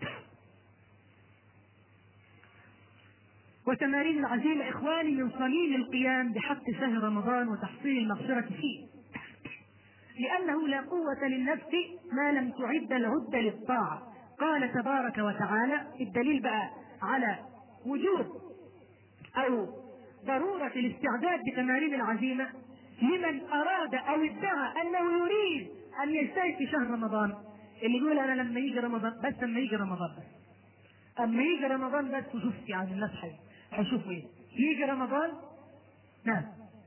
وتمارين العزيمة إخواني من صميم القيام بحق شهر رمضان وتحصيل المغفرة فيه، لأنه لا قوة للنفس ما لم تعد العدة للطاعة. قال تبارك وتعالى، الدليل بقى على وجود أو ضرورة الاستعداد بتمارين العزيمة لمن أراد أو ادعى أنه يريد أن يجتهد في شهر رمضان. اللي يقول أنا لما يجي رمضان بس، لما يجي رمضان بس، أما يجي رمضان بس وشفتي عن الناس حي هشوفوا إيه؟ يجي رمضان نعم.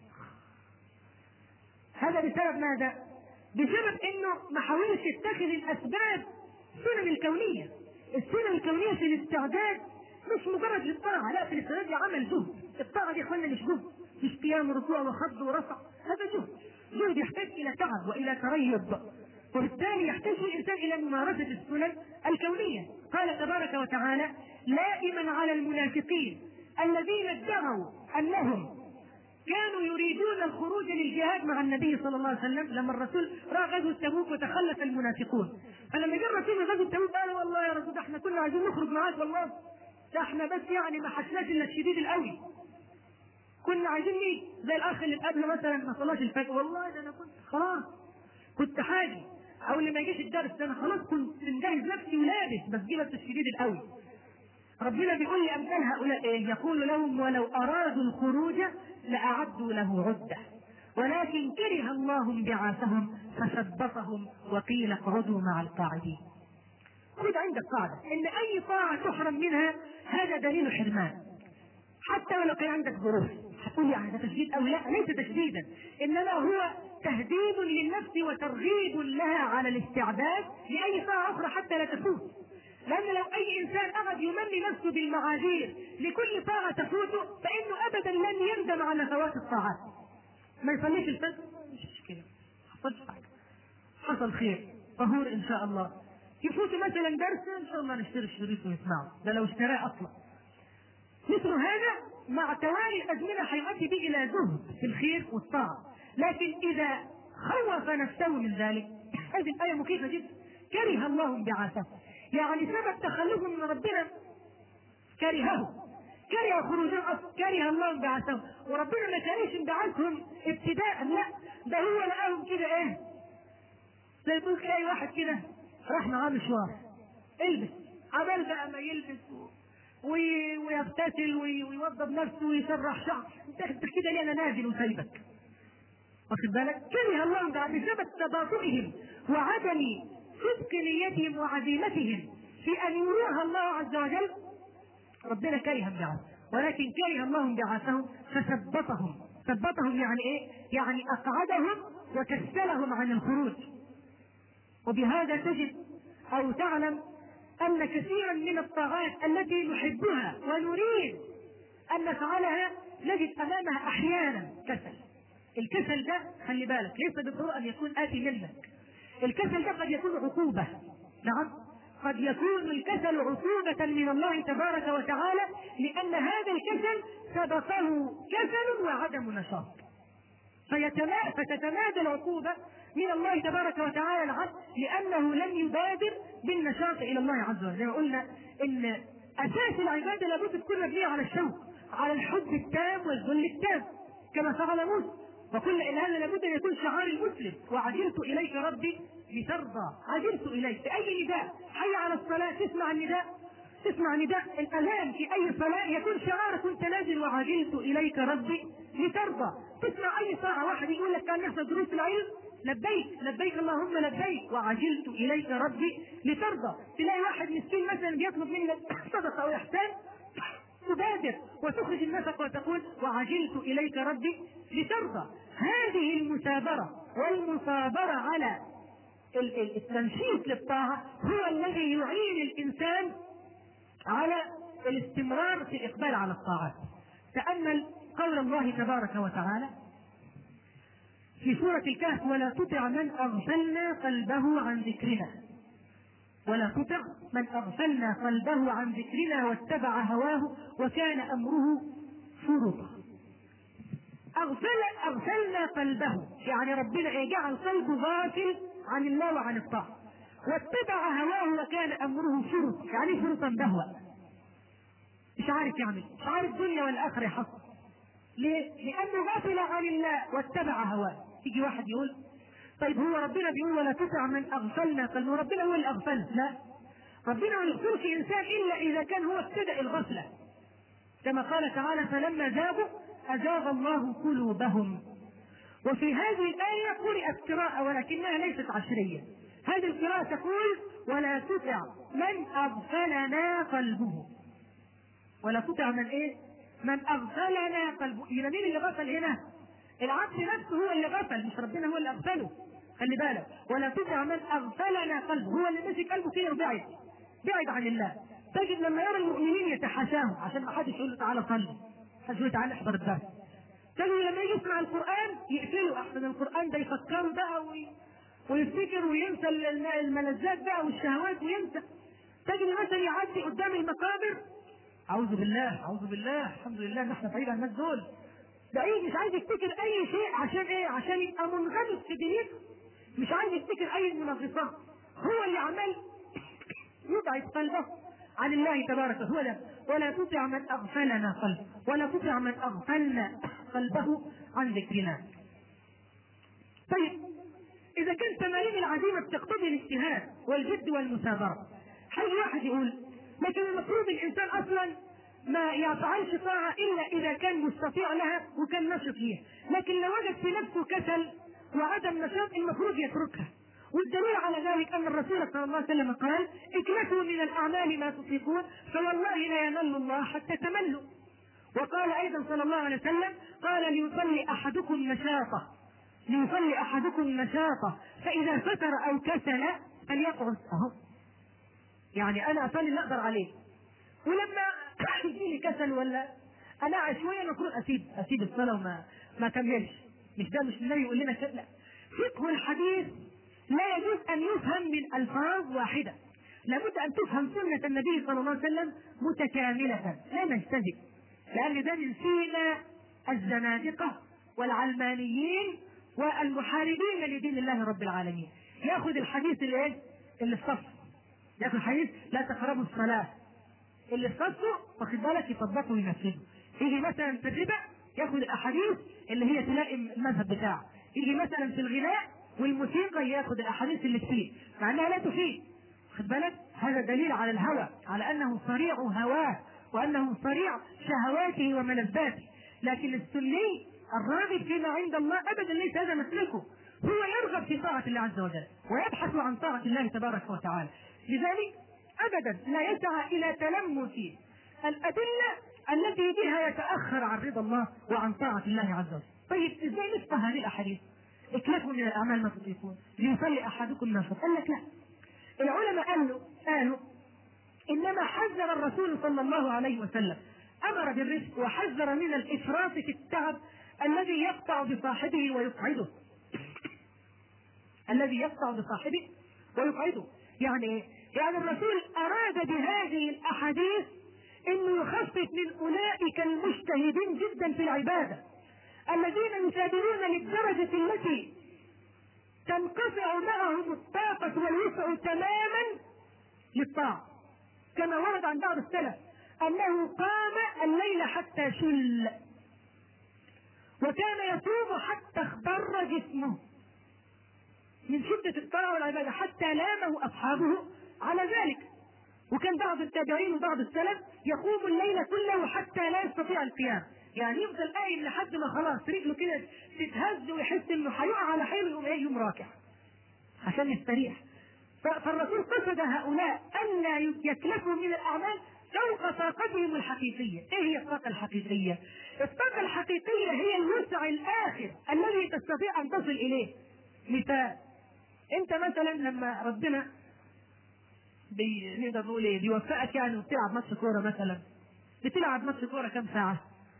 هذا بسبب ماذا؟ بسبب إنه ما حاولش يتخذ الأسباب السنن الكونية. السنن الكونية في الاستعداد مش مجرد للطاعة، لا، في الاستعداد عمل جهد. الطاعة دي اخوانا مش جهد، مش قيام وركوع وخفض ورفع، هذا جهد. جهد يحتاج إلى تعب وإلى تريض، وبالتالي يحتاج الإنسان إلى ممارسة السنن الكونية. قال تبارك وتعالى لائما على المنافقين الذين ادعوا أنهم كانوا يريدون الخروج للجهاد مع النبي صلى الله عليه وسلم. لما الرسول راى غزوة تبوك وتخلف المنافقون، فلما جاء الرسول من غزوة تبوك قالوا والله يا رسول احنا كنا عايزين نخرج معاك، والله ده احنا بس يعني ما حسناش الا الشديد القوي، كنا عايزين نيجي زي الاخ اللي قبل مثلا ما صلاش الفجر، والله ده انا كنت خلاص كنت حاجي، او اللي ما يجيش الدرس ده انا خلاص كنت مجهز نفسي ولابس، بس جه بس الشديد القوي. ربنا بيقول لي امثال هؤلاء ايه؟ يقول لهم ولو ارادوا الخروج لاعدوا له عده ولكن كره الله انبعاثهم فثبطهم وقيل اقعدوا مع القاعدين. خذ عندك قاعده ان اي طاعه تحرم منها هذا دليل حرمان، حتى ولو كان عندك ظروف. هتقول يعني ده تشديد او لا؟ ليس تشديدا، انما هو تهديد للنفس وترغيب لها على الاستعداد لاي طاعه اخرى حتى لا تفوت. لأن لو أي إنسان قعد يمني نفسه بالمعاذير لكل طاعة تفوته فإنه أبدا لن يندم على فوات الطاعات. ما يصليش الفجر مش مشكلة، حصل حاجة، حصل خير، طهور إن شاء الله. يفوت مثلا درس إن شاء الله نشتري الشريط ونسمعه، ده لو اشتراه أصلا. مثل هذا مع توالي الازمنه هيؤدي به الى زهد في الخير والطاعه، لكن اذا خوف نفسه من ذلك، هذه الايه مخيفه جدا. كره الله انبعاثه، يعني سبب تخلفه من ربنا كرهه، كره خروجهم، كره الله انبعاثهم، وربنا ما كانش انبعاثهم ابتداء، لا ده هو لقاهم كده ايه، زي تقول اي واحد كده راح معاه مشوار، البس عمال بقى ما يلبس ويغتسل ويوضب نفسه ويسرح شعر، انت كده ليه انا نازل وسايبك؟ واخد بالك؟ كره الله بعد بسبب تباطؤهم وعدم صدق نيتهم وعزيمتهم في ان يريها الله عز وجل، ربنا كره انبعاث، ولكن كره الله انبعاثهم فثبطهم. ثبطهم يعني ايه؟ يعني اقعدهم وكسلهم عن الخروج. وبهذا تجد او تعلم ان كثيرا من الطاعات التي نحبها ونريد ان نفعلها نجد امامها احيانا كسل. الكسل ده خلي بالك ليس بالضروره ان يكون اتي منك، الكسل ده قد يكون عقوبه، نعم قد يكون الكسل عقوبه من الله تبارك وتعالى، لان هذا الكسل سبقه كسل وعدم نشاط، فتتمادى العقوبه من الله تبارك وتعالى العبد لانه لم يبادر بالنشاط الى الله عز وجل. زي ما قلنا ان اساس العباده لابد تكون مبنيه على الشوق، على الحب التام والذل التام كما فعل موسى، وقلنا ان هذا لابد ان يكون شعار المسلم، وعجلت اليك ربي لترضى، عجلت اليك في اي نداء، حي على الصلاه تسمع النداء، تسمع نداء الاذان في اي صلاه يكون شعارك وانت نازل وعجلت اليك ربي لترضى. تسمع اي ساعه واحد يقول لك كان نحن دروس العلم، لبيك لبيك اللهم لبيك وعجلت اليك ربي لترضى. تلاقي واحد مسكين مثلا بيطلب منك صدقه او احسان، تبادر وتخرج النفق وتقول وعجلت اليك ربي لترضى. هذه المثابره والمثابره على التنشيط للطاعه هو الذي يعين الانسان على الاستمرار في الاقبال على الطاعات. تامل قول الله تبارك وتعالى في سورة الكهف: ولا تطع من أغفلنا قلبه عن ذكرنا، ولا تطع من أغفلنا قلبه عن ذكرنا واتبع هواه وكان أمره فرطا. أغفل أغفلنا قلبه يعني ربنا يجعل قلبه غافل عن الله وعن الطاعة، واتبع هواه وكان أمره فرطا يعني فرطا بهوى، مش عارف يعمل، مش عارف الدنيا والآخرة يحصل. ليه؟ لأنه غافل عن الله واتبع هواه. يجي واحد يقول طيب هو ربنا بيقول ولا تطع من اغفلنا قلبه، ربنا هو اللي اغفل؟ لا، ربنا ما يغفلش انسان الا اذا كان هو ابتدأ الغفله، كما قال تعالى: فلما زاغوا ازاغ الله قلوبهم. وفي هذه الايه قرأت قراءه ولكنها ليست عشريه، هذه القراءه تقول: ولا تطع من اغفلنا قلبه. ولا تطع من ايه؟ من اغفلنا قلبه. يبقى مين اللي غفل هنا؟ العبد نفسه هو اللي غفل، مش ربنا هو اللي اغفله. خلي بالك، ولا تطع من اغفلنا قلبه، هو اللي مسك قلبه كده وبعد بعد عن الله. تجد لما يرى المؤمنين يتحاشاهم عشان ما حدش يقول له تعالى صلي، حدش يقول له تعالى احضر الدرس. تجد لما يجي يسمع القران يقفله، احسن القران ده يفكره بقى وي... ويفتكر وينسى الملذات بقى والشهوات وينسى. تجد مثلا يعدي قدام المقابر، اعوذ بالله اعوذ بالله الحمد لله ان احنا بعيد عن الناس دول، ده ايه، مش عايز يفتكر اي شيء. عشان ايه؟ عشان يبقى منغمس في دنيته، مش عايز يفتكر اي منغصات. هو اللي عمال يبعد قلبه عن الله تبارك هو ده. ولا تطع من اغفلنا قلبه، ولا تطع من اغفلنا قلبه عن ذكرنا. طيب اذا كان تمارين العزيمه بتقتضي الاجتهاد والجد والمثابره، هل واحد يقول لكن المفروض الانسان اصلا ما يفعلش طاعة إلا إذا كان مستطيع لها وكان نشط فيها، لكن لو وجد في نفسه كسل وعدم نشاط المفروض يتركها. والدليل على ذلك أن الرسول صلى الله عليه وسلم قال: اكلفوا من الأعمال ما تطيقون فوالله لا ينال الله حتى تملوا. وقال أيضا صلى الله عليه وسلم: قال ليصلي أحدكم نشاطه ليصلي أحدكم نشاطه فإذا فتر أو كسل فليقعد. أهو يعني أنا أصلي اللي أقدر عليه، ولما يجيني كسل ولا انا شويه المفروض اسيب اسيب الصلاه وما ما كملش. مش ده مش النبي يقول لنا كده؟ لا، فقه الحديث لا يجوز ان يفهم من الفاظ واحده، لابد ان تفهم سنه النبي صلى الله عليه وسلم متكامله لا نجتهد. لأن ده من سيما الزنادقة والعلمانيين والمحاربين لدين الله رب العالمين. ياخذ الحديث اللي ايه؟ اللي في صفه، ياخذ الحديث لا تقربوا الصلاة اللي في صفه، واخد بالك، يطبقه وينفذه. يجي مثلا في الربا ياخذ الاحاديث اللي هي تلائم المذهب بتاعه. يجي مثلا في الغناء والموسيقى ياخذ الاحاديث اللي فيه، مع انها لا تفيد. خد بالك، هذا دليل على الهوى، على انه صريع هواه وانه صريع شهواته وملذاته. لكن السني الراغب فيما عند الله ابدا ليس هذا مسلكه، هو يرغب في طاعة الله عز وجل ويبحث عن طاعة الله تبارك وتعالى. لذلك ابدا لا يسعى الى تلمس الادله التي بها يتاخر عن رضا الله وعن طاعة الله عز وجل. طيب ازاي نفقه هذه الاحاديث؟ اكلفوا من الاعمال ما تطيقون، ليصلي احدكم ما شاء. قال لك لا، العلماء قالوا قالوا انما حذر الرسول صلى الله عليه وسلم، امر بالرفق وحذر من الافراط في التعب الذي يقطع بصاحبه ويقعده. الذي يقطع بصاحبه ويقعده يعني ايه؟ يعني الرسول اراد بهذه الاحاديث انه يخفف من اولئك المجتهدين جدا في العباده الذين يسابقون للدرجه التي تنقطع معهم الطاقه والوسع تماما للطاعه، كما ورد عن بعض السلف انه قام الليل حتى شل، وكان يصوم حتى اخضر جسمه من شدة الطاعة والعبادة حتى لامه أصحابه على ذلك. وكان بعض التابعين وبعض السلف يقوم الليل كله حتى لا يستطيع القيام، يعني يفضل قايم لحد ما خلاص رجله كده تتهز ويحس انه هيقع على حيله يقوم ايه يوم راكع عشان يستريح. فالرسول قصد هؤلاء أن لا يكلفوا من الأعمال فوق طاقتهم الحقيقية. ايه هي الطاقة الحقيقية؟ الطاقة الحقيقية هي الوسع الآخر الذي تستطيع أن تصل إليه. مثال، انت مثلا لما ربنا بي... نقدر نقول ايه بيوفقك يعني وبتلعب ماتش كوره مثلا، بتلعب ماتش كوره كم ساعه؟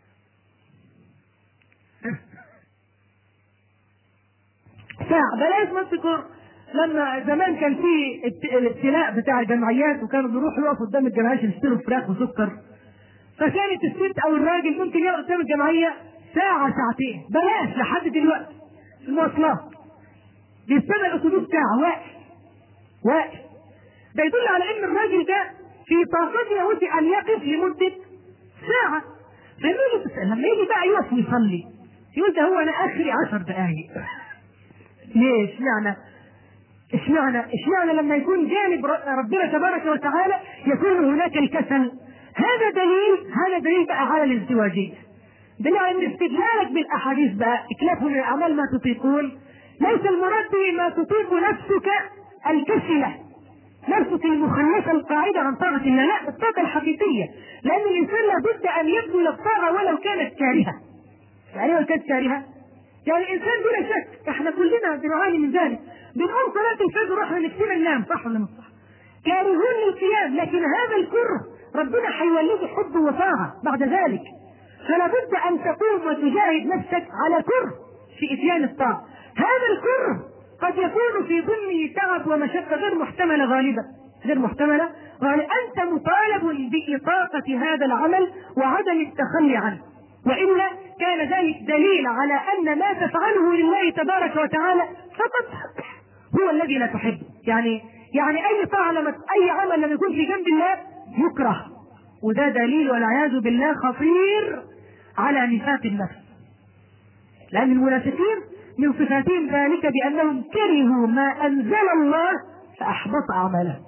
ساعه. بلاش ماتش كوره، لما زمان كان في الابتلاء بتاع الجمعيات وكانوا بيروحوا يقفوا قدام الجمعيات يشتروا فراخ وسكر، فكانت الست او الراجل ممكن يقف قدام الجمعيه ساعه ساعتين. بلاش لحد دلوقتي المواصلات بيستنى الاتوبيس ساعه واقف واقف. ده يدل على ان الراجل ده في طاقته وسع ان يقف لمده ساعه. لما يجي بقى يقف ويصلي يقول ده هو انا اخري عشر دقائق. ليه؟ اشمعنى؟ اشمعنى؟ اشمعنى لما يكون جانب ربنا تبارك وتعالى يكون هناك الكسل؟ هذا دليل هذا دليل بقى على الازدواجيه. دليل على ان استدلالك بالاحاديث بقى اكلافوا من الاعمال ما تطيقون ليس المراد به ما تطيق نفسك الكسله، نفسك المخنثه القاعده عن طاعه الله، لا، الطاقه الحقيقيه. لان الانسان لابد ان يبذل الطاعه ولو كانت كارهه. يعني ولو كانت كارهه يعني الانسان بلا شك احنا كلنا بنعاني من ذلك، بنقوم صلاه الفجر واحنا نكتب ننام، صح ولا مش صح؟ كارهون للقيام، لكن هذا الكره ربنا هيولده حب وطاعه بعد ذلك. فلا بد ان تقوم وتجاهد نفسك على كره في اتيان الطاعه. هذا الكره قد يكون في ضمن تعب ومشقه غير محتمله غالبا غير محتمله غالبا. انت مطالب باطاقه هذا العمل وعدم التخلي عنه، والا كان ذلك دليل على ان ما تفعله لله تبارك وتعالى فقط هو الذي لا تحبه. يعني يعني اي طاعه لما اي عمل لما يكون في جنب الله يكره، وده دليل والعياذ بالله خطير على نفاق النفس. لان المنافقين من صفاتهم ذلك بانهم كرهوا ما انزل الله فاحبط اعمالهم.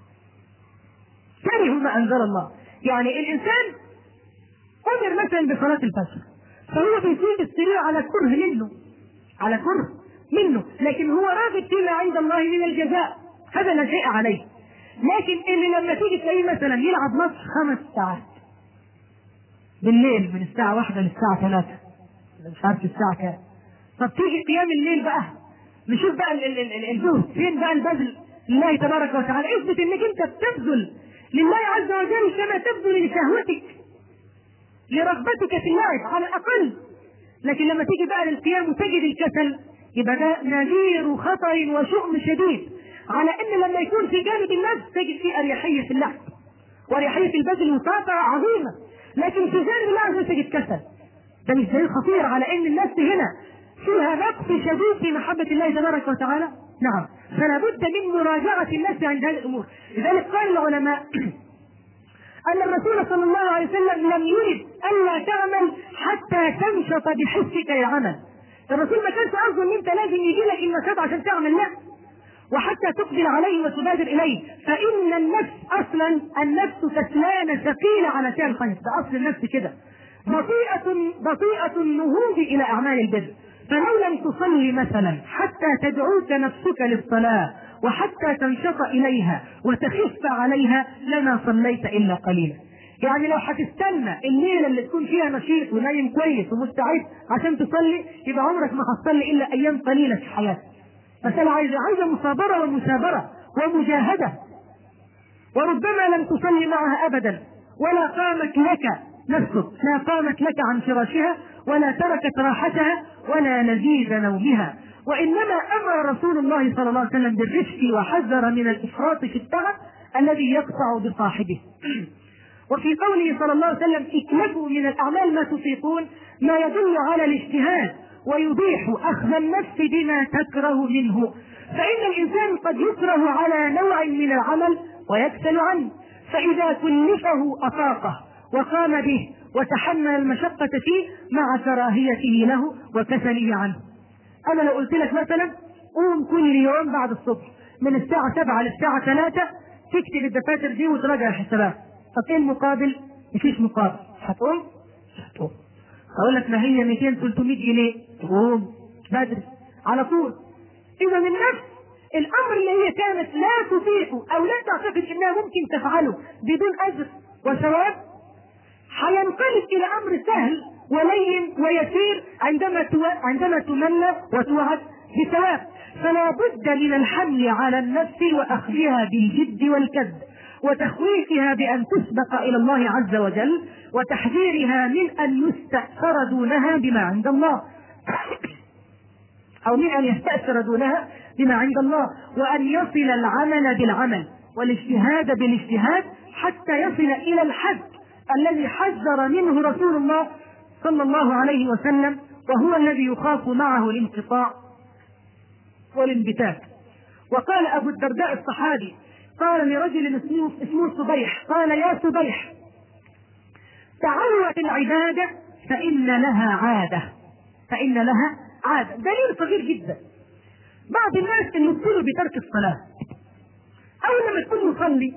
كرهوا ما انزل الله، يعني الانسان امر مثلا بصلاه الفجر فهو بيسيب السرير على كره منه على كره منه لكن هو راغب فيما عند الله من الجزاء، هذا لا شيء عليه. لكن اللي لما تيجي تلاقيه مثلا يلعب ماتش خمس ساعات بالليل من الساعه واحدة للساعه ثلاثة، مش عارف الساعه كام، طب تيجي قيام الليل بقى نشوف بقى الجهد فين بقى البذل لله تبارك وتعالى. اثبت انك انت بتبذل لله عز وجل كما تبذل لشهوتك لرغبتك في اللعب على الاقل. لكن لما تيجي بقى للقيام وتجد الكسل يبقى ده نذير خطر وشؤم شديد على ان لما يكون في جانب النفس تجد فيه اريحيه في اللعب واريحيه في البذل وطاقه عظيمه. لكن في جانب الله عز وجل تجد كسل. ده مش دليل خطير على ان النفس هنا فيها نقص شديد في محبة الله تبارك وتعالى؟ نعم. فلا بد من مراجعة النفس عند هذه الامور. لذلك قال العلماء ان الرسول صلى الله عليه وسلم لم يرد الا تعمل حتى تنشط بحسك العمل. الرسول ما كانش قصده ان انت لازم يجي لك النشاط عشان تعمل، لا، وحتى تقبل عليه وتبادر اليه، فان النفس اصلا النفس كسلانه ثقيله على فعل الخير، ده اصل النفس كده، بطيئه بطيئه النهوض الى اعمال البر. فلو لم تصلي مثلا حتى تدعوك نفسك للصلاه وحتى تنشط اليها وتخف عليها لما صليت الا قليلا. يعني لو هتستنى الليله اللي تكون فيها نشيط ونايم كويس ومستعد عشان تصلي، يبقى عمرك ما هتصلي الا ايام قليله في حياتك. مسألة عايزة عايزة مثابرة ومثابرة ومجاهدة، وربما لم تصلي معها أبدا ولا قامت لك نفسك، لا قامت لك عن فراشها ولا تركت راحتها ولا لذيذ نومها، وإنما أمر رسول الله صلى الله عليه وسلم بالرفق وحذر من الإفراط في التعب الذي يقطع بصاحبه. وفي قوله صلى الله عليه وسلم اكلفوا من الأعمال ما تطيقون، ما يدل على الاجتهاد ويبيح أخذ النفس بما تكره منه. فإن الإنسان قد يكره على نوع من العمل ويكسل عنه، فإذا كلفه أطاقه وقام به وتحمل المشقة فيه مع كراهيته له وكسله عنه. أنا لو قلت لك مثلا قوم كل يوم بعد الصبح من الساعة سبعة للساعة ثلاثة تكتب الدفاتر دي وتراجع الحسابات، طب ايه المقابل؟ مفيش مقابل. هتقوم؟ مش هتقوم. اقول لك ما هي مئتين ثلاثمائة جنيه، تقوم بدري على طول. اذا النفس الامر اللي هي كانت لا تطيقه او لا تعتقد انها ممكن تفعله بدون اجر وثواب، هينقلب الى امر سهل ولين ويسير عندما عندما تمنى وتوعد بثواب. فلا بد من الحمل على النفس واخذها بالجد والكد وتخويفها بأن تسبق إلى الله عز وجل وتحذيرها من أن يستأثر دونها بما عند الله أو من أن يستأثر دونها بما عند الله، وأن يصل العمل بالعمل والاجتهاد بالاجتهاد حتى يصل إلى الحد الذي حذر منه رسول الله صلى الله عليه وسلم، وهو الذي يخاف معه الانقطاع والانبتاك. وقال أبو الدرداء الصحابي قال لرجل اسمه اسمه صبيح، قال يا صبيح تعود العبادة فإن لها عادة، فإن لها عادة. دليل صغير جدا. بعض الناس اللي يبتلوا بترك الصلاة أول لما تكون يصلي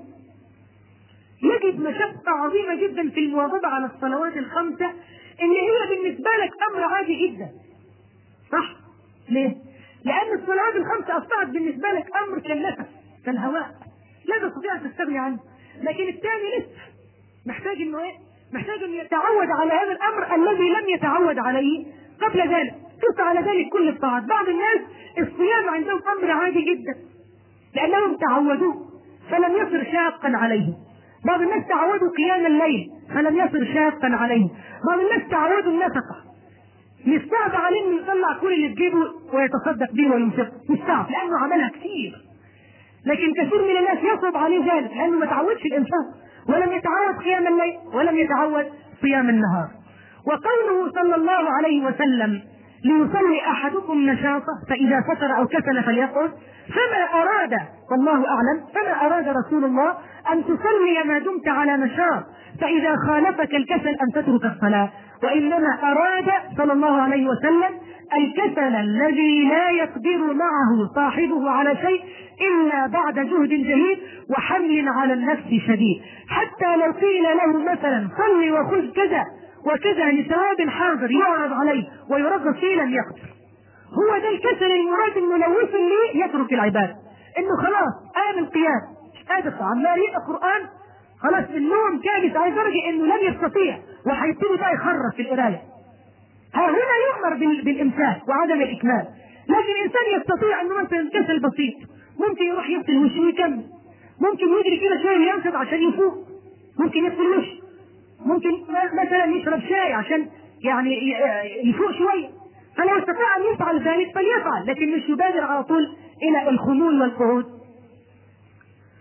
يجد مشقة عظيمة جدا في المواظبة على الصلوات الخمسة اللي هي بالنسبة لك أمر عادي جدا، صح؟ ليه؟ لأن الصلوات الخمسة أصبحت بالنسبة لك أمر كالنفس كالهواء لا تستطيع أن تستغني عنه. لكن الثاني لسه محتاج انه ايه؟ محتاج انه يتعود على هذا الامر الذي لم يتعود عليه قبل ذلك. قلت على ذلك كل الطاعات. بعض الناس الصيام عندهم امر عادي جدا لانهم تعودوه فلم يصر شاقا عليهم. بعض الناس تعودوا قيام الليل فلم يصر شاقا عليهم. بعض الناس تعودوا النفقه، مش صعب عليه انه يطلع كل اللي تجيبه ويتصدق به وينفقه، مش صعب لانه عملها كثير. لكن كثير من الناس يصعب عليه ذلك لانه ما تعودش الانفاق ولم يتعود قيام الليل ولم يتعود صيام النهار. وقوله صلى الله عليه وسلم ليصلي احدكم نشاطه فاذا فتر او كسل فليقعد، فما اراد والله اعلم فما اراد رسول الله ان تصلي ما دمت على نشاط فاذا خالفك الكسل ان تترك الصلاه، وانما اراد صلى الله عليه وسلم الكسل الذي لا يقدر معه صاحبه على شيء إلا بعد جهد جهيد وحمل على النفس شديد. حتى لو قيل له مثلا صلي وخذ كذا وكذا لثواب حاضر يعرض عليه ويرغب فيه لم يقدر. هو ده الكسل المراد الملوث اللي يترك العبادة، انه خلاص قام القيام مش قادر عمال يقرأ القرآن، خلاص النوم كابس على درجة انه لم يستطيع وهيبتدي بقى يخرف في القراية. ها هنا يؤمر بالامساك وعدم الاكمال. لكن الانسان يستطيع انه مثلا كسل بسيط ممكن يروح يغسل وشه ويكمل، ممكن يجري كده شويه ينشط عشان يفوق، ممكن يغسل وشه، ممكن مثلا يشرب شاي عشان يعني يفوق شويه. فلو استطاع ان يفعل ذلك فليفعل، لكن مش يبادر على طول الى الخمول والقعود.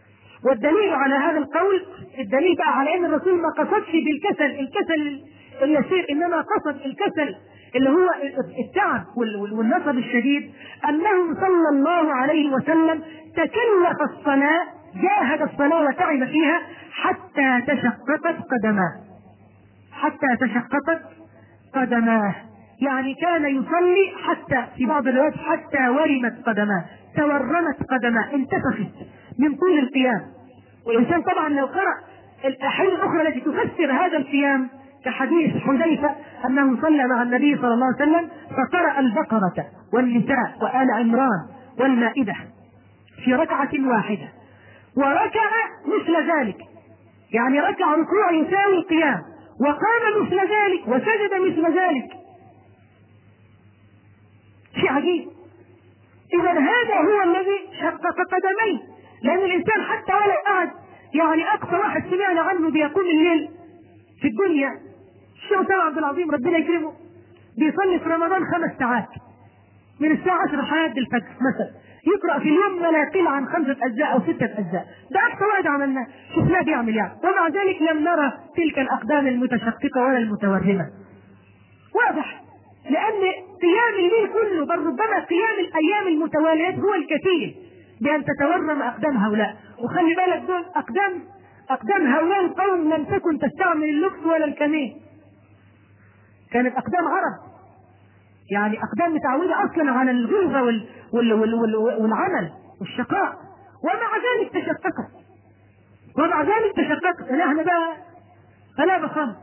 والدليل على هذا القول، الدليل بقى على ان الرسول ما قصدش بالكسل الكسل اليسير، انما قصد الكسل اللي هو التعب والنصب الشديد، انه صلى الله عليه وسلم تكلف الصلاة، جاهد الصلاة وتعب فيها حتى تشققت قدماه، حتى تشققت قدماه، يعني كان يصلي حتى في بعض الروايات حتى ورمت قدماه، تورمت قدماه، انتفخت من طول القيام. والإنسان طبعا لو قرأ الأحاديث الأخرى التي تفسر هذا القيام كحديث حذيفة أنه صلى مع النبي صلى الله عليه وسلم فقرأ البقرة والنساء وآل عمران والمائدة في ركعة واحدة، وركع مثل ذلك، يعني ركع ركوع يساوي القيام، وقام مثل ذلك، وسجد مثل ذلك. شيء عجيب. إذا هذا هو الذي شقق قدميه، لأن الإنسان حتى ولو قعد، يعني أقصى واحد سمعنا عنه بيقوم الليل في الدنيا الشيخ أسامة عبد العظيم ربنا يكرمه، بيصلي في رمضان خمس ساعات من الساعة عشرة لحد الفجر مثلا، يقرأ في اليوم ولا يقل عن خمسة أجزاء أو ستة أجزاء، ده أقصى واحد عملناه شفناه بيعمل يعني، ومع ذلك لم نرى تلك الأقدام المتشققة ولا المتورمة. واضح، لأن قيام الليل كله، بل ربما قيام الأيام المتواليات هو الكثير بأن تتورم أقدام هؤلاء. وخلي بالك دول أقدام أقدام هؤلاء القوم لم تكن تستعمل اللبس ولا الكمين، كانت أقدام عرب، يعني أقدام متعودة أصلا على الغلظة وال... وال... وال... وال... والعمل والشقاء، ومع ذلك تشققت، ومع ذلك تشققت. نحن بقى فلا بخمس.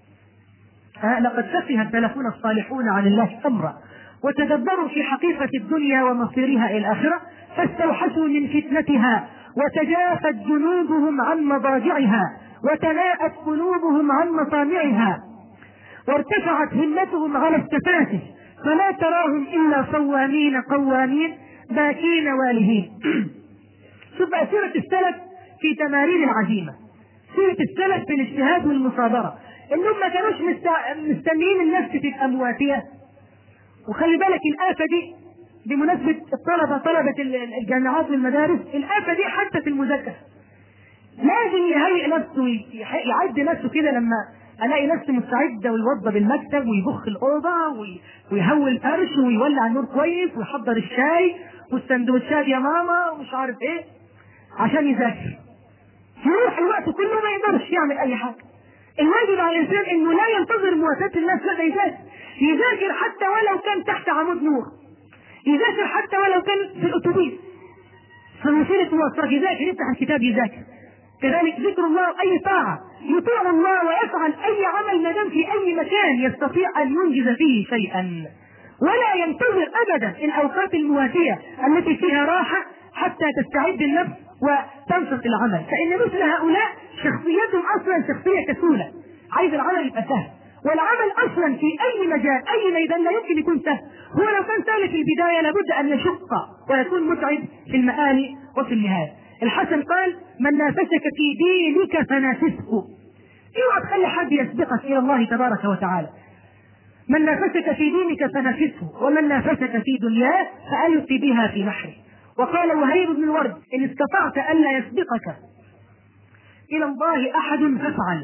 آه لقد سفه السلفون الصالحون عن الله أمرا وتدبروا في حقيقة الدنيا ومصيرها إلى الآخرة، فاستوحشوا من فتنتها، وتجافت جنودهم عن مضاجعها، وتلاءت قلوبهم عن مصانعها، وارتفعت همتهم على التفاسه، فلا تراهم إلا صوامين قوامين باكين والهين. شوف بقى سيرة السلف في تمارين العزيمة، سيرة السلف في الاجتهاد والمصابرة، انهم ما كانوش مستنيين النفس تبقى مواتية. وخلي بالك الآفة دي بمناسبة الطلبة طلبة الجامعات والمدارس، الآفة دي حتى في المذاكرة لازم يهيئ نفسه، يعد نفسه كده، لما الاقي نفسي مستعده ويوضب المكتب ويبخ الاوضه ويهوي الفرش ويولع النور كويس ويحضر الشاي والسندوتشات يا ماما ومش عارف ايه عشان يذاكر، يروح الوقت كله ما يقدرش يعمل اي حاجه. الواجب على الانسان انه لا ينتظر مواساة الناس، لا يذاكر، يذاكر حتى ولو كان تحت عمود نور، يذاكر حتى ولو كان في الاتوبيس في وسيله مواصلات، يذاكر، يفتح الكتاب يذاكر. كذلك ذكر الله، اي طاعه يطيع الله ويفعل اي عمل ما دام في اي مكان يستطيع ان ينجز فيه شيئا، ولا ينتظر ابدا الاوقات المواتيه التي فيها راحه حتى تستعد النفس وتنشط العمل، فان مثل هؤلاء شخصيتهم اصلا شخصيه كسوله، عايز العمل يبقى سهل، والعمل اصلا في اي مجال اي ميدان لا يمكن يكون سهل، هو لو كان سهل في البدايه لابد ان يشق ويكون متعب في المآل وفي النهايه. الحسن قال: من نافسك في دينك فنافسه. اوعى تخلي حد يسبقك الى الله تبارك وتعالى. من نافسك في دينك فنافسه، ومن نافسك في دنياه فألقي بها في بحره. وقال وهيب بن الورد: ان استطعت الا يسبقك الى الله احد فافعل.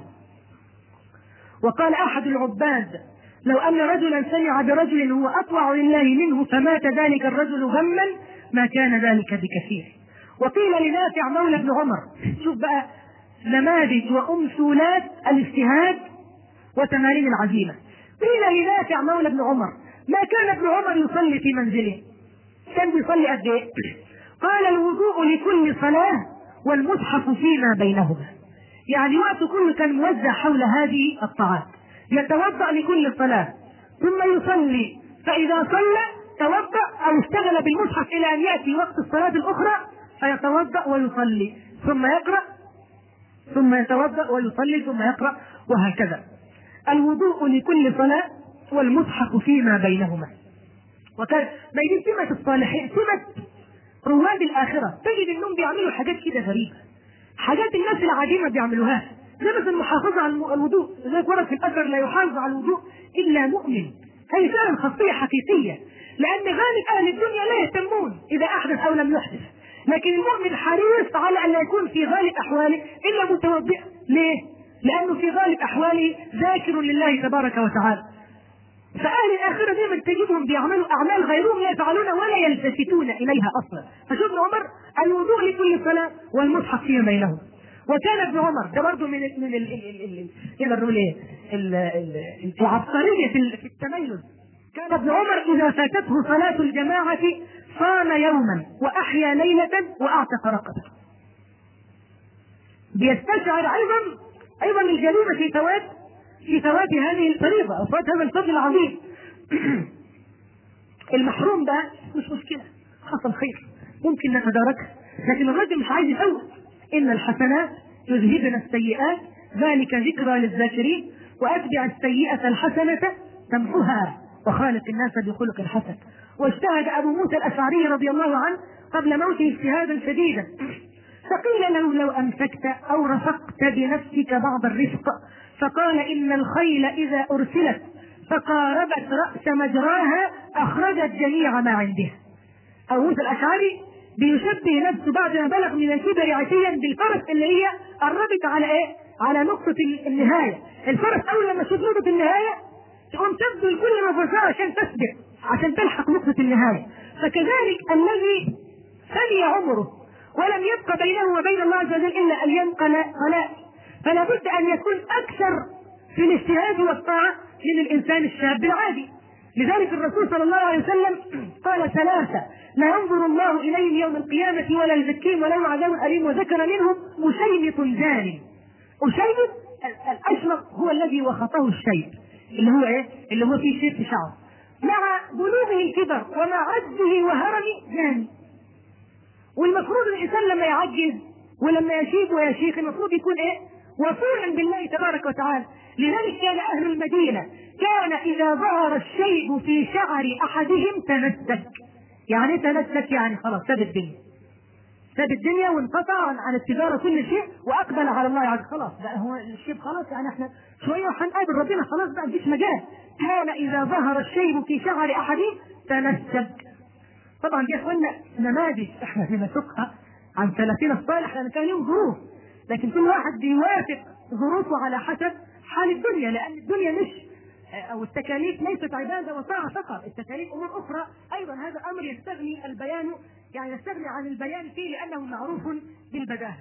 وقال احد العباد: لو ان رجلا سمع برجل هو اطوع لله منه فمات ذلك الرجل غما ما كان ذلك بكثير. وقيل لنافع مولى ابن عمر، شوف بقى نماذج وامثلات الاجتهاد وتمارين العزيمه، قيل لنافع مولى ابن عمر: ما كان ابن عمر يصلي في منزله؟ كان بيصلي قد ايه؟ قال: الوضوء لكل صلاه والمصحف فيما بينهما. يعني وقته كله كان موزع حول هذه الطاعات، يتوضا لكل صلاه ثم يصلي، فاذا صلى توضا او اشتغل بالمصحف الى ان ياتي وقت الصلاه الاخرى فيتوضا ويصلي، ثم يقرا ثم يتوضا ويصلي ثم يقرا، وهكذا. الوضوء لكل صلاه والمصحف فيما بينهما. وكان ما يجي سمة الصالحين، سمة رواد الآخرة، تجد انهم بيعملوا حاجات كده غريبة، حاجات الناس العادية ما بيعملوهاش، زي مثلا المحافظة على الوضوء، زي ورد في الأثر: لا يحافظ على الوضوء إلا مؤمن. هذه فعلا خاصية حقيقية، لأن غالب أهل الدنيا لا يهتمون إذا أحدث أو لم يحدث، لكن المؤمن حريص على ان لا يكون في غالب احواله الا متوضئا. ليه؟ لانه في غالب احواله ذاكر لله تبارك وتعالى. فاهل الاخره دايما تجدهم بيعملوا اعمال غيرهم لا يفعلون ولا يلتفتون اليها اصلا. فشوف ابن عمر الوضوء لكل صلاه والمصحف فيما بينهم. وكان ابن عمر ده برضه من ال من ال نقدر نقول ايه العبقريه في في التميز. كان ابن عمر اذا فاتته صلاه الجماعه صام يوما واحيا ليله واعتق رقبه. بيستشعر ايضا ايضا الجريمه في فوات في فوات هذه الفريضه او فوات هذا الفضل العظيم. المحروم ده مش مشكله، حصل خير ممكن نتداركه، لكن الرجل مش عايز يفوت. ان الحسنات يذهبن السيئات ذلك ذكرى للذاكرين واتبع السيئه الحسنه تمحها وخالق الناس بخلق حسن. واجتهد ابو موسى الاشعري رضي الله عنه قبل موته اجتهادا شديدا، فقيل له لو امسكت او رفقت بنفسك بعض الرفق، فقال ان الخيل اذا ارسلت فقاربت راس مجراها اخرجت جميع ما عندها. ابو موسى الاشعري بيشبه نفسه بعد ما بلغ من الكبر عتيا بالفرس اللي هي قربت على ايه؟ على نقطة النهاية. الفرس اول لما تشوف نقطة النهاية تقوم تبذل كل ما فيها عشان تسبق عشان تلحق نقطة النهاية. فكذلك الذي فني عمره ولم يبق بينه وبين الله عز وجل الا ايام قلاء، فلا بد ان يكون اكثر في الاجتهاد والطاعة من الانسان الشاب العادي. لذلك الرسول صلى الله عليه وسلم قال ثلاثة لا ينظر الله إليهم يوم القيامة ولا يزكيهم ولهم عذاب أليم، وذكر منهم مشيط زاني. مشيط الأشمق هو الذي وخطه الشيب اللي هو إيه؟ اللي هو فيه شيء في شعر مع بلوغه الكبر ومع عجزه وهرمه زاني. والمفروض الإنسان لما يعجز ولما يشيب ويشيخ المفروض يكون إيه؟ وفورا بالله تبارك وتعالى. لذلك كان أهل المدينة كان إذا ظهر الشيب في شعر أحدهم تمسك. يعني تمسك يعني خلاص ساب الدنيا ساب الدنيا وانقطع عن التجارة كل شيء وأقبل على الله عز وجل. خلاص بقى هو الشيب خلاص يعني احنا شوية وحنقابل ربنا خلاص بقى مفيش مجال. كان إذا ظهر الشيب في شعر أحدهم تمسك. طبعا دي اخوانا نماذج احنا بنسوقها عن ثلاثين الصالح لأن كان لهم ظروف، لكن كل واحد بيوافق ظروفه على حسب حال الدنيا، لأن الدنيا مش أو التكاليف ليست عبادة وطاعة فقط، التكاليف أمور أخرى أيضا. هذا أمر يستغني البيان يعني يستغني عن البيان فيه لأنه معروف بالبداهة.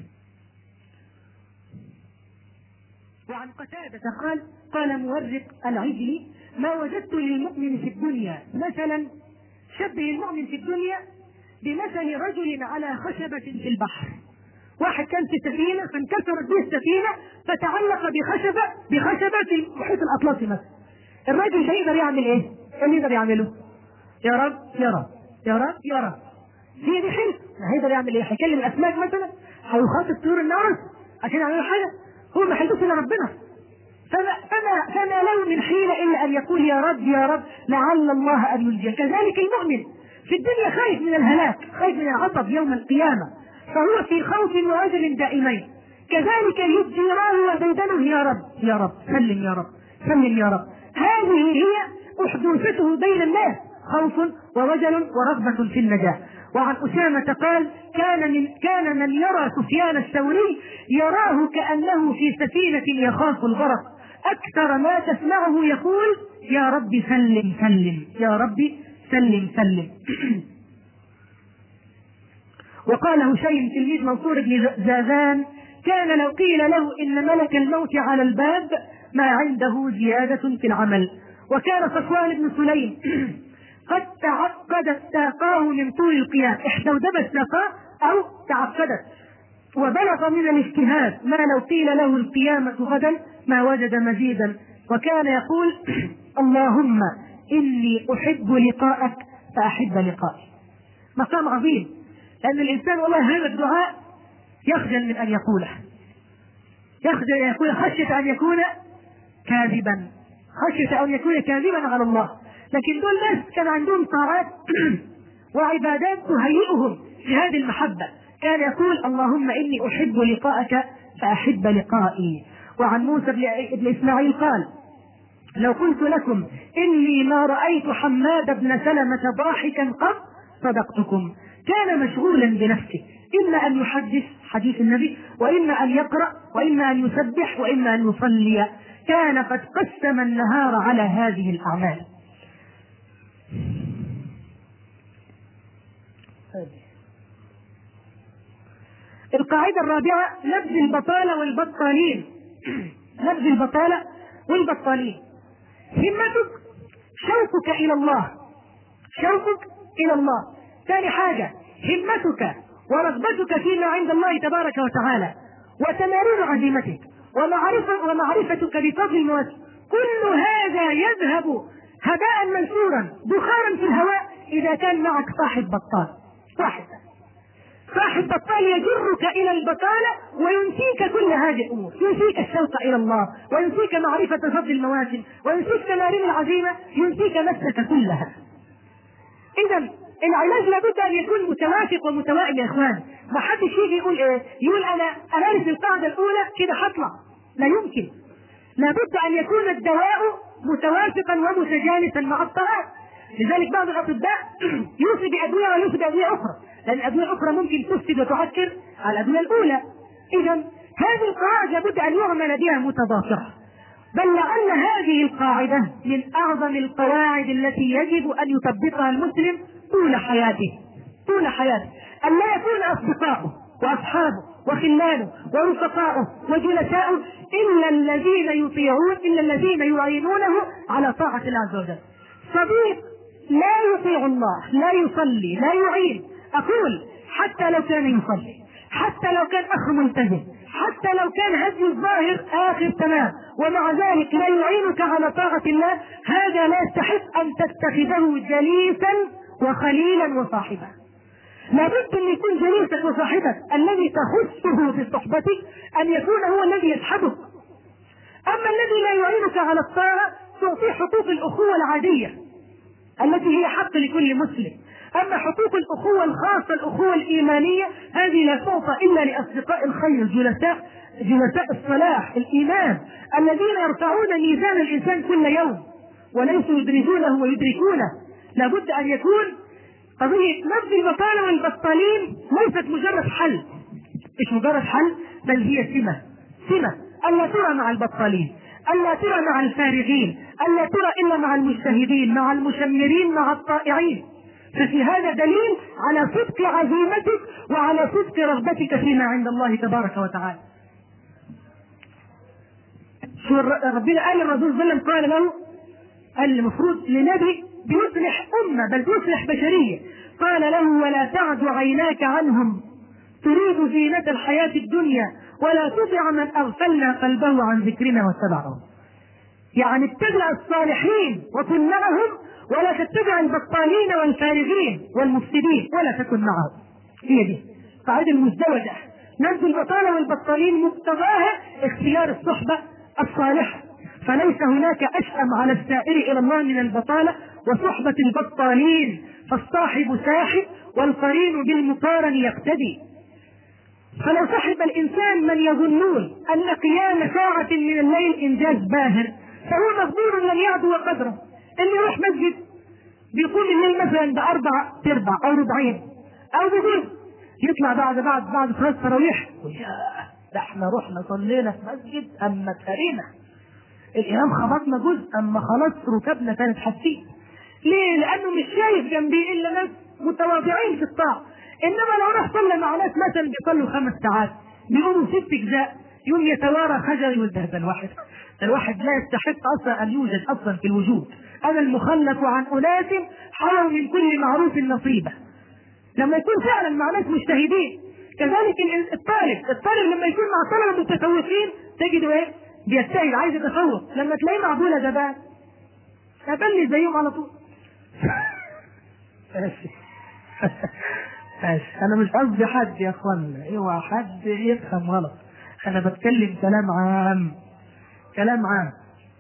وعن قتادة قال قال مورق العجل ما وجدت للمؤمن في الدنيا مثلا شبه المؤمن في الدنيا بمثل رجل على خشبة في البحر. واحد كان في سفينة فانكسرت به السفينة فتعلق بخشبة بخشبة في المحيط الأطلسي مثلا. الراجل ده يقدر يعمل ايه؟ اللي يقدر يعمله يا رب يا رب يا رب يا رب. هي دي حلف. هيقدر يعمل ايه؟ هيكلم الأسماك مثلا؟ هيخاطب طيور النار عشان يعملوا حاجة؟ هو ما حلفش إلا ربنا. فما فما فما له من حيلة إلا أن يقول يا رب يا رب لعل الله أن ينجيه. كذلك المؤمن في الدنيا خايف من الهلاك، خايف من العطب يوم القيامة، فهو في خوف ووجل دائمين. كذلك يبدي الله وبيدنه يا رب يا رب سلم يا رب سلم يا رب. هذه هي أحدوثته بين الناس، خوف ووجل ورغبة في النجاة. وعن أسامة قال كان من كان من يرى سفيان الثوري يراه كأنه في سفينة يخاف الغرق، أكثر ما تسمعه يقول يا رب سلم سلم يا رب سلم سلم. وقال هشيم تلميذ منصور بن زازان كان لو قيل له إن ملك الموت على الباب ما عنده زيادة في العمل. وكان صفوان بن سليم قد تعقدت ساقاه من طول القيام، احتودبت ساقاه أو تعقدت وبلغ من الاجتهاد ما لو قيل له القيامة غدا ما وجد مزيدا. وكان يقول اللهم إني أحب لقاءك فأحب لقائي. مقام عظيم، لأن الإنسان والله هذا الدعاء يخجل من أن يقوله، يخجل أن يقول خشية أن يكون كاذبا، خشية أن يكون كاذبا على الله. لكن دول ناس كان عندهم طاعات وعبادات تهيئهم لهذه المحبة. كان يقول اللهم إني أحب لقاءك فأحب لقائي. وعن موسى بن إسماعيل قال لو قلت لكم إني ما رأيت حماد بن سلمة ضاحكا قط صدقتكم، كان مشغولا بنفسه، إما أن يحدث حديث النبي، وإما أن يقرأ، وإما أن يسبح، وإما أن يصلي. كان قد قسم النهار على هذه الأعمال. القاعدة الرابعة: نبذ البطالة والبطالين. نبذ البطالة والبطالين. همتك شوقك إلى الله، شوقك إلى الله. ثاني حاجة: همتك ورغبتك فيما عند الله تبارك وتعالى، وتمارين عزيمتك، ومعرفة ومعرفتك بفضل المواسم. كل هذا يذهب هباء منثورا بخارا في الهواء إذا كان معك صاحب بطال. صاحب صاحب بطال يجرك إلى البطالة وينسيك كل هذه الأمور، ينسيك الشوق إلى الله، وينسيك معرفة فضل المواسم، وينسيك تمارين العزيمة، ينسيك نفسك كلها. إذا العلاج لابد أن يكون متوافق ومتوائم يا إخوان. ما حدش يجي يقول إيه؟ يقول أنا أمارس القاعدة الأولى كده هطلع، لا يمكن. لابد أن يكون الدواء متوافقا ومتجانسا مع الطعام. لذلك بعض الأطباء يوصي بأدوية ويوصي بأدوية أخرى، لأن الأدوية الأخرى ممكن تفسد وتعكر على الأدوية الأولى. إذا هذه القواعد لابد أن يعمل بها متضافرة، بل لعل هذه القاعدة من أعظم القواعد التي يجب أن يطبقها المسلم طول حياته. طول حياته أن لا يكون أصدقاؤه وأصحابه وخلانه ورفقاؤه وجلساؤه إلا الذين يطيعون، إلا الذين يعينونه على طاعة الله عز وجل. صديق لا يطيع الله، لا يصلي، لا يعين، أقول حتى لو كان يصلي، حتى لو كان أخ ملتزم، حتى لو كان هدي الظاهر آخر تمام، ومع ذلك لا يعينك على طاعة الله، هذا لا يستحق أن تتخذه جليسا وخليلا وصاحبا. لابد أن يكون جليسك وصاحبك الذي تخصه في صحبتك أن يكون هو الذي يسحبك. أما الذي لا يعينك على الطاعة تعطيه حقوق الأخوة العادية التي هي حق لكل مسلم. أما حقوق الأخوة الخاصة، الأخوة الإيمانية، هذه لا تعطى إلا لأصدقاء الخير، جلساء جلساء الصلاح الإيمان الذين يرفعون ميزان الإنسان كل يوم وليسوا يدركونه ويدركونه. لابد أن يكون قضية نبذ البطالة والبطالين ليست مجرد حل، مش مجرد حل، بل هي سمة. سمة ألا ترى مع البطالين، ألا ترى مع الفارغين، ألا ترى إلا مع المجتهدين، مع المشمرين، مع الطائعين. ففي هذا دليل على صدق عزيمتك وعلى صدق رغبتك فيما عند الله تبارك وتعالى. شو ربنا قال الرسول صلى الله عليه وسلم، قال له المفروض لنبي بيصلح أمة بل بيصلح بشرية، قال له ولا تعد عيناك عنهم تريد زينة الحياة الدنيا ولا تطع من أغفلنا قلبه عن ذكرنا واتبعهم. يعني اتبع الصالحين وكن معهم، ولا تتبع البطالين والفارغين والمفسدين ولا تكن معهم. هي دي قاعدة المزدوجة. نبذ البطالة والبطالين مقتضاها اختيار الصحبة الصالحة، فليس هناك أشأم على السائر إلى الله من البطالة وصحبة البطالين، فالصاحب ساحب والقرين بالمقارن يقتدي. فلو صحب الإنسان من يظنون أن قيام ساعة من الليل إنجاز باهر فهو مغبور لن يعدو قدره. اللي يروح مسجد بيقوم الليل مثلا بأربع تربع أو ربعين أو بجزء، يطلع بعد بعد بعد صلاة التراويح ده احنا رحنا صلينا في مسجد أما كريمة الإمام خبطنا جزء أما خلاص ركبنا كانت حسين. ليه؟ لأنه مش شايف جنبي إلا ناس متواضعين في الطاعة. إنما لو راح صلى مع ناس مثلا بيصلوا خمس ساعات بيقوموا ست أجزاء يوم يتوارى خجل والدهب الواحد. الواحد لا يستحق أصلا أن يوجد أصلا في الوجود. أنا المخلف عن أناس حروا من كل معروف نصيبة. لما يكون فعلا مع ناس مجتهدين. كذلك الطالب الطالب لما يكون مع طلبة متفوقين تجده ايه؟ بيجتهد عايز يتفوق. لما تلاقيه مع بولا زبان قابلني زيهم على طول. انا مش قصدي حد يا اخوانا، اوعى حد يفهم غلط، انا بتكلم كلام عام، كلام عام.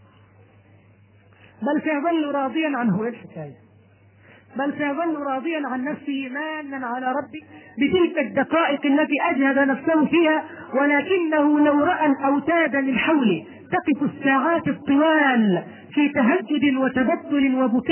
بل سيظل راضيا عنه. ايه الحكايه؟ بل سيظل راضيا عن نفسه مانا على ربه بتلك الدقائق التي اجهد نفسه فيها، ولكنه لو راى الاوتاد من حوله تقف الساعات الطوال في تهجد وتبتل وبكاء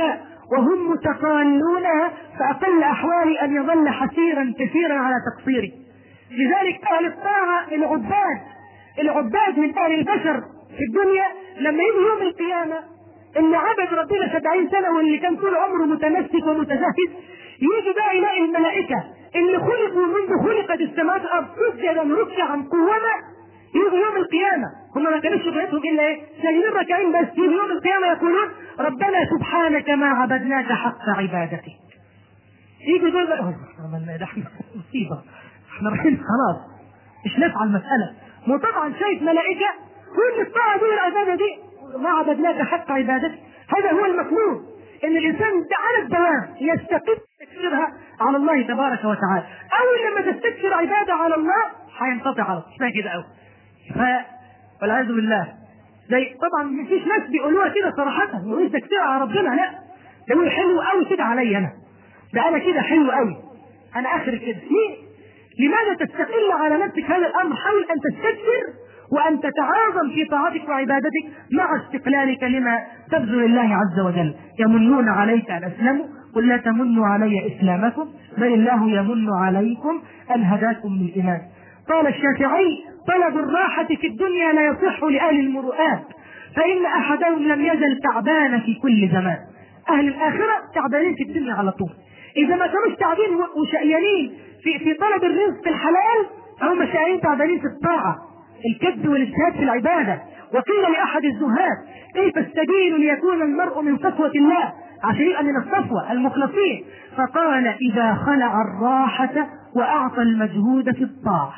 وهم متقالونها، فأقل أحوالي أن يظل حسيرا كثيرا على تقصيري. لذلك أهل الطاعة العباد العباد من أهل البشر في الدنيا لما يجي يوم القيامة اللي عبد ربنا سبعين سنة واللي كان طول عمره متمسك ومتزهد، يجي بقى يلاقي الملائكة اللي خلقوا منذ خلقت السماوات والأرض سجدا ركعا قواما، يجي يوم القيامة هم ما كانوش شغلتهم إلا إيه؟ ساجدين ركعين بس. يجي يوم القيامة يقولون ربنا سبحانك ما عبدناك حق عبادتك. يجي دول بقى عملنا ده احنا مصيبة، احنا رايحين خلاص مش نفع المسألة. مو طبعا شايف ملائكة كل الطاعة دي والعبادة دي ما عبدناك حق عبادتك. هذا هو المطلوب، ان الانسان على الدوام يستقيم تكثيرها على الله تبارك وتعالى. اول لما تستكثر عبادة على الله هينقطع على اسمها كده قوي. ف والعياذ بالله زي طبعا مفيش ناس بيقولوها كده صراحة يقول تكثير على ربنا، لا ده يقول حلو قوي كده علي انا، ده انا كده حلو قوي انا اخر كده. ليه؟ لماذا تستقل على نفسك هذا الامر؟ حاول ان تستكثر وان تتعاظم في طاعتك وعبادتك مع استقلالك لما تبذل الله عز وجل. يمنون عليك ان اسلموا قل لا تمنوا علي اسلامكم بل الله يمن عليكم ان هداكم للايمان. قال الشافعي طلب الراحة في الدنيا لا يصح لأهل المروءات، فإن أحدهم لم يزل تعبان في كل زمان. أهل الآخرة تعبانين في الدنيا على طول، إذا ما كانوش تعبانين وشقيانين في في طلب الرزق الحلال هم شقيانين تعبانين في الطاعة، الكد والاجتهاد في العبادة. وقيل لأحد الزهاد كيف السبيل ليكون المرء من صفوة الله عشان يبقى من الصفوة المخلصين؟ فقال إذا خلع الراحة وأعطى المجهود في الطاعة.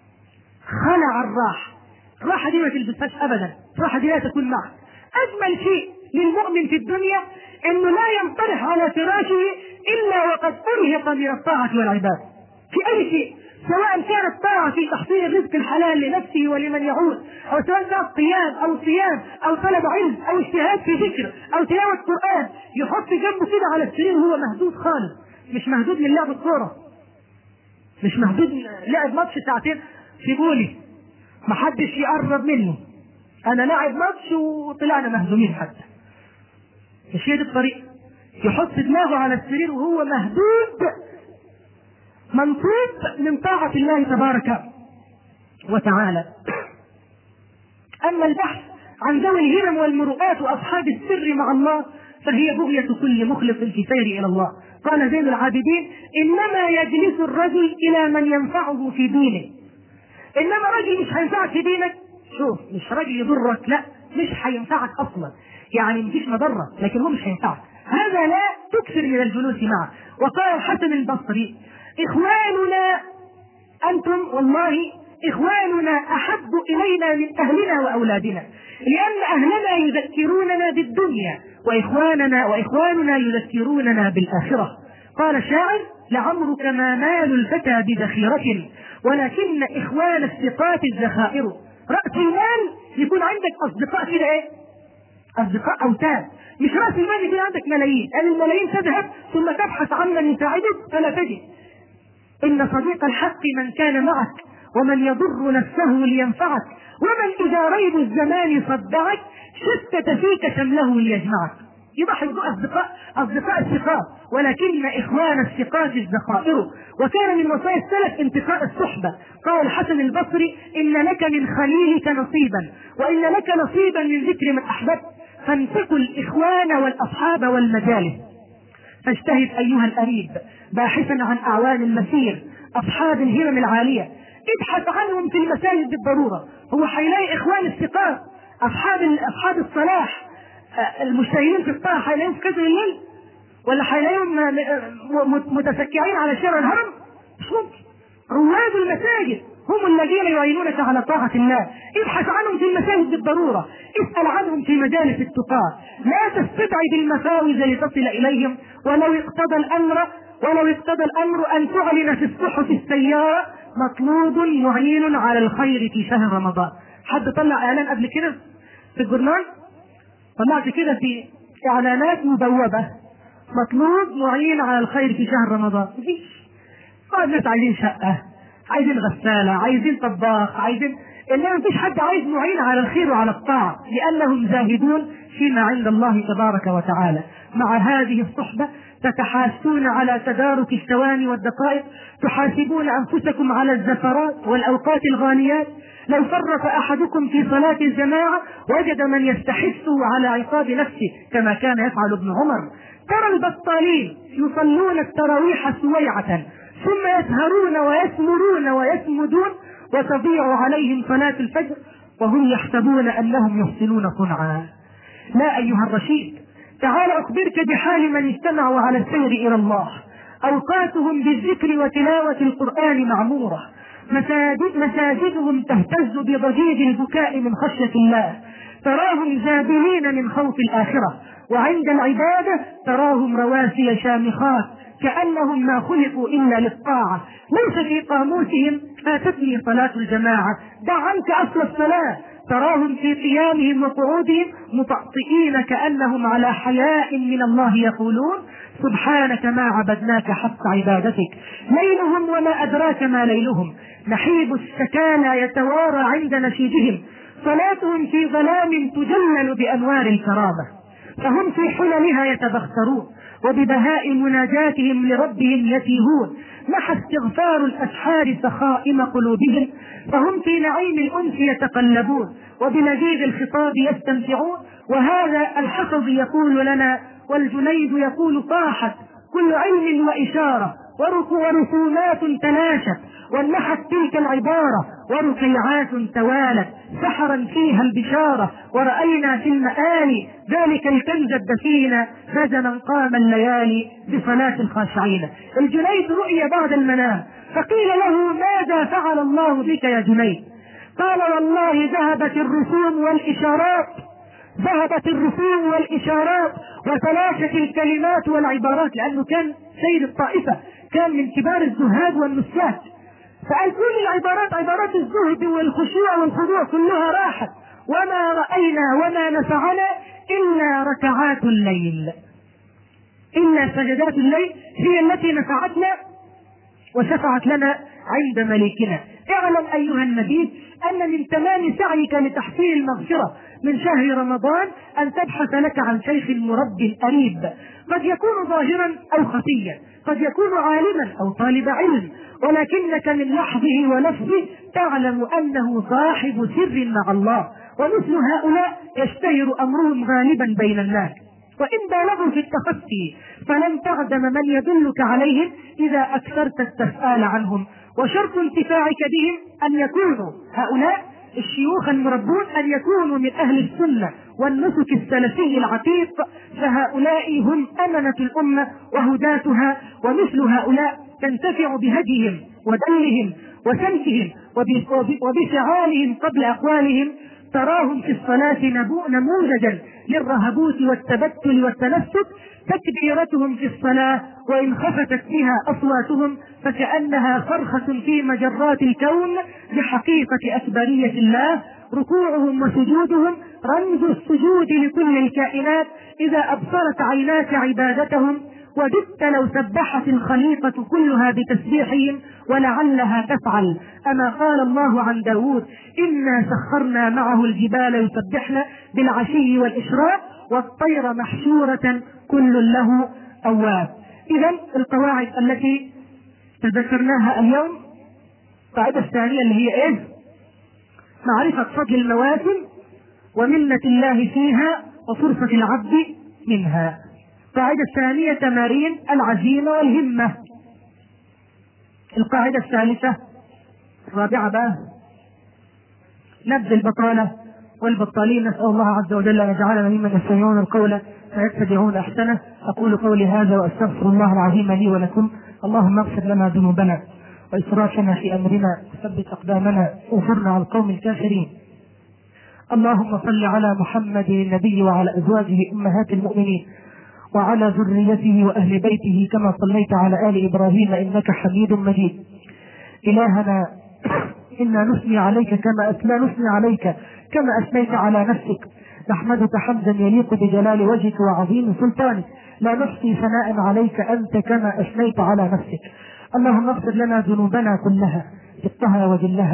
خلع الراحة، الراحة دي ما تلبسهاش أبدا، الراحة دي لا تكون معك. أجمل شيء للمؤمن في الدنيا إنه لا ينطرح على فراشه إلا وقد أرهق من الطاعة والعبادة في أي شيء، سواء كانت طاعة في تحصيل الرزق الحلال لنفسه ولمن يعود، أو سواء كانت قيام أو صيام أو طلب علم أو اجتهاد في ذكر أو تلاوة قرآن، يحط جنبه كده على السرير وهو مهدود خالص، مش مهدود من لعب الكورة، مش مهدود لعب ماتش ساعتين سيبولي محدش يقرب منه، انا لاعب ماتش وطلعنا مهزومين حتى. مش هي دي الطريقة. يحط دماغه على السرير وهو مهدود منصوب من طاعة الله تبارك وتعالى. اما البحث عن ذوي الهمم والمروءات واصحاب السر مع الله فهي بغية كل مخلص في سير الى الله. قال زين العابدين انما يجلس الرجل الى من ينفعه في دينه. انما رجل مش هينفعك في دينك، شوف مش رجل يضرك، لا مش هينفعك اصلا، يعني مفيش مضرة لكن هو مش هينفعك، هذا لا تكثر من الجلوس معه. وقال الحسن البصري اخواننا انتم والله اخواننا احب الينا من اهلنا واولادنا، لان اهلنا يذكروننا بالدنيا واخواننا واخواننا يذكروننا بالاخرة. قال الشاعر لعمرك ما مال الفتى بذخيرة ولكن اخوان الثقات الذخائر. رأس المال يكون عندك اصدقاء كده ايه؟ اصدقاء اوتاد، مش رأس المال يكون عندك ملايين، قال الملايين تذهب ثم تبحث عن من يساعدك فلا تجد. ان صديق الحق من كان معك ومن يضر نفسه لينفعك ومن اذا ريب الزمان صدعك شتت فيك شمله ليجمعك. يبقى اصدقاء اصدقاء الثقات ولكن اخوان الثقات الذخائر. وكان من وصايا السلف انتقاء الصحبه. قال الحسن البصري ان لك من خليلك نصيبا وان لك نصيبا من ذكر من احببت فانتقوا الاخوان والاصحاب والمجالس. فاجتهد ايها القريب باحثا عن اعوان المسير اصحاب الهمم العاليه، ابحث عنهم في المساجد بالضروره. هو هيلاقي اخوان الثقات اصحاب اصحاب الصلاح المجتهدين في الطاعه هيلاقيهم في كذا الليل ولا هيلاقيهم متسكعين على شارع الهرم؟ مش ممكن. رواد المساجد هم الذين يعينونك على طاعة الله. ابحث عنهم في المساجد بالضرورة، اسأل عنهم في مجالس التقاة، لا تستبعد المفاوز لتصل إليهم. ولو اقتضى الأمر ولو اقتضى الأمر أن تعلن في الصحف السيارة مطلوب معين على الخير في شهر رمضان. حد طلع إعلان قبل كده في الجورنال؟ طلعت كده في إعلانات مبوبة مطلوب معين على الخير في شهر رمضان؟ مفيش. الناس عايزين شقة، عايزين غسالة، عايزين طباخ، عايزين إنما مفيش حد عايز معين على الخير وعلى الطاعة، لأنهم زاهدون فيما عند الله تبارك وتعالى. مع هذه الصحبة تتحاسون على تدارك الثواني والدقائق، تحاسبون أنفسكم على الزفرات والأوقات الغاليات. لو فرط أحدكم في صلاة الجماعة وجد من يستحثه على عقاب نفسه كما كان يفعل ابن عمر. ترى البطالين يصلون التراويح سويعة ثم يسهرون ويسمرون ويسمدون وتضيع عليهم صلاة الفجر وهم يحسبون أنهم يحسنون صنعا. لا أيها الرشيد، تعال أخبرك بحال من اجتمعوا على السير إلى الله. أوقاتهم بالذكر وتلاوة القرآن معمورة، مساجد مساجدهم تهتز بضجيج البكاء من خشية الله، تراهم زابلين من خوف الآخرة، وعند العبادة تراهم رواسي شامخات كأنهم ما خلقوا إلا للطاعة. ليس في قاموسهم فاتتني صلاة الجماعة، دع عنك أصل الصلاة. تراهم في قيامهم وقعودهم مطأطئين كأنهم على حياء من الله يقولون سبحانك ما عبدناك حق عبادتك. ليلهم وما أدراك ما ليلهم، نحيب السكانى يتوارى عند نشيدهم. صلاتهم في ظلام تجلل بأنوار الكرامة، فهم في حللها يتبخترون وببهاء مناجاتهم لربهم يتيهون. محى استغفار الأسحار سخائم قلوبهم، فهم في نعيم الأنس يتقلبون وبلذيذ الخطاب يستمتعون. وهذا الحفظ يقول لنا والجنيد يقول طاحت كل علم وإشارة ورسومات تلاشت، ونحت تلك العبارة ورقيعات توالت سحرا فيها البشارة. ورأينا في المآل ذلك الكنز الدفين رجما قام الليالي بصلاة الخاشعين. الجنيد رؤي بعد المنام فقيل له ماذا فعل الله بك يا جنيد؟ قال والله ذهبت الرسوم والإشارات ذهبت الرسوم والإشارات وتلاشت الكلمات والعبارات، لأنه كان سيد الطائفة، كان من كبار الزهاد والنساك. فقال كل العبارات عبارات الزهد والخشوع والخضوع كلها راحت، وما رأينا وما نفعنا إلا ركعات الليل، إلا سجدات الليل هي التي نفعتنا وشفعت لنا عند مليكنا. اعلم أيها النبي أن من تمام سعيك لتحصيل المغفرة من شهر رمضان أن تبحث لك عن شيخ مربي قريب، قد يكون ظاهرا أو خفيا، قد يكون عالما أو طالب علم، ولكنك من لحظه ولفظه تعلم أنه صاحب سر مع الله. ومثل هؤلاء يشتهر أمرهم غالبا بين الناس، وإن بالغوا في التخفي فلن تعدم من يدلك عليهم إذا أكثرت التسأل عنهم. وشرط انتفاعك بهم أن يكونوا هؤلاء الشيوخ المربون أن يكونوا من أهل السنة والنسك السلفي العتيق، فهؤلاء هم أمنة الأمة وهداتها. ومثل هؤلاء تنتفع بهديهم ودلهم وسمتهم وبفعالهم قبل أقوالهم. تراهم في الصلاة نموذجا للرهبوت والتبتل والتنسك، تكبيرتهم في الصلاة وإن خفتت بها أصواتهم فكأنها صرخة في مجرات الكون بحقيقة أكبرية الله. ركوعهم وسجودهم رمز السجود لكل الكائنات إذا أبصرت عيناك عبادتهم، وددت لو سبحت الخليقة كلها بتسبيحهم ولعلها تفعل. أما قال الله عن داود إنا سخرنا معه الجبال يسبحن بالعشي والإشراق والطير محشورة كل له أواب. إذا القواعد التي تذكرناها اليوم، القاعدة الثانية اللي هي إيه؟ معرفة فضل المواسم ومنة الله فيها وفرصة العبد منها. القاعدة الثانية تمارين العزيمة والهمة. القاعدة الثالثة الرابعة بقى نبذ البطالة والبطالين. نسأل الله عز وجل أن يجعلنا ممن يستمعون القول فيتبعون أحسنه. أقول قولي هذا وأستغفر الله العظيم لي ولكم. اللهم اغفر لنا ذنوبنا وإسرافنا في أمرنا وثبت أقدامنا وانصرنا على القوم الكافرين. اللهم صل على محمد النبي وعلى أزواجه أمهات المؤمنين وعلى ذريته وأهل بيته كما صليت على آل إبراهيم إنك حميد مجيد. إلهنا إنا نثني عليك كما أثنى نثني عليك كما أثنيت على نفسك، نحمدك حمدا يليق بجلال وجهك وعظيم سلطانك، لا نحصي ثناء عليك أنت كما أثنيت على نفسك. اللهم اغفر لنا ذنوبنا كلها دقها وجلها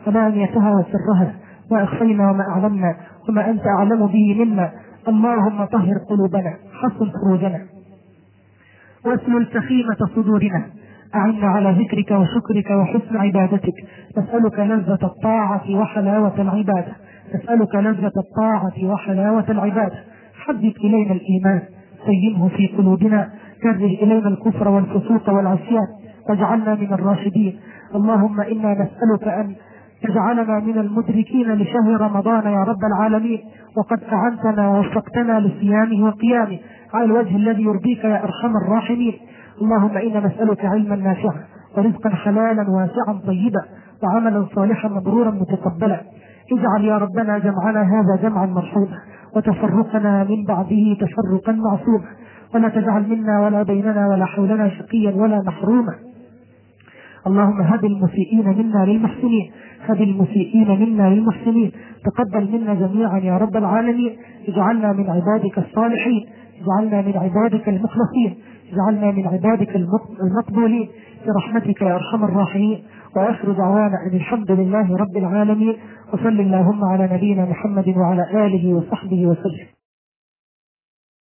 علانيتها وسرها، ما أخفينا وما أعلمنا وما أنت أعلم به منا. اللهم طهر قلوبنا، حصن فروجنا، واسلل سخيمة صدورنا، أعنا على ذكرك وشكرك وحسن عبادتك. نسألك لذة الطاعة وحلاوة العبادة، نسألك لذة الطاعة وحلاوة العبادة. حبب إلينا الإيمان، زينه في قلوبنا، كره إلينا الكفر والفسوق والعصيان، واجعلنا من الراشدين. اللهم إنا نسألك أن تجعلنا من المدركين لشهر رمضان يا رب العالمين، وقد أعنتنا ووفقتنا لصيامه وقيامه على الوجه الذي يرضيك يا أرحم الراحمين. اللهم إنا نسألك علما نافعا ورزقا حلالا واسعا طيبا وعملا صالحا مبرورا متقبلا. اجعل يا ربنا جمعنا هذا جمعا مرحوما، وتفرقنا من بعده تفرقا معصوما، ولا تجعل منا ولا بيننا ولا حولنا شقيا ولا محروما. اللهم هب المسيئين منا للمحسنين، هب المسيئين منا للمحسنين. تقبل منا جميعا يا رب العالمين. اجعلنا من عبادك الصالحين، اجعلنا من عبادك المخلصين، اجعلنا من عبادك المقبولين برحمتك يا ارحم الراحمين. واخر دعوانا ان الحمد لله رب العالمين، وصل اللهم على نبينا محمد وعلى اله وصحبه وسلم.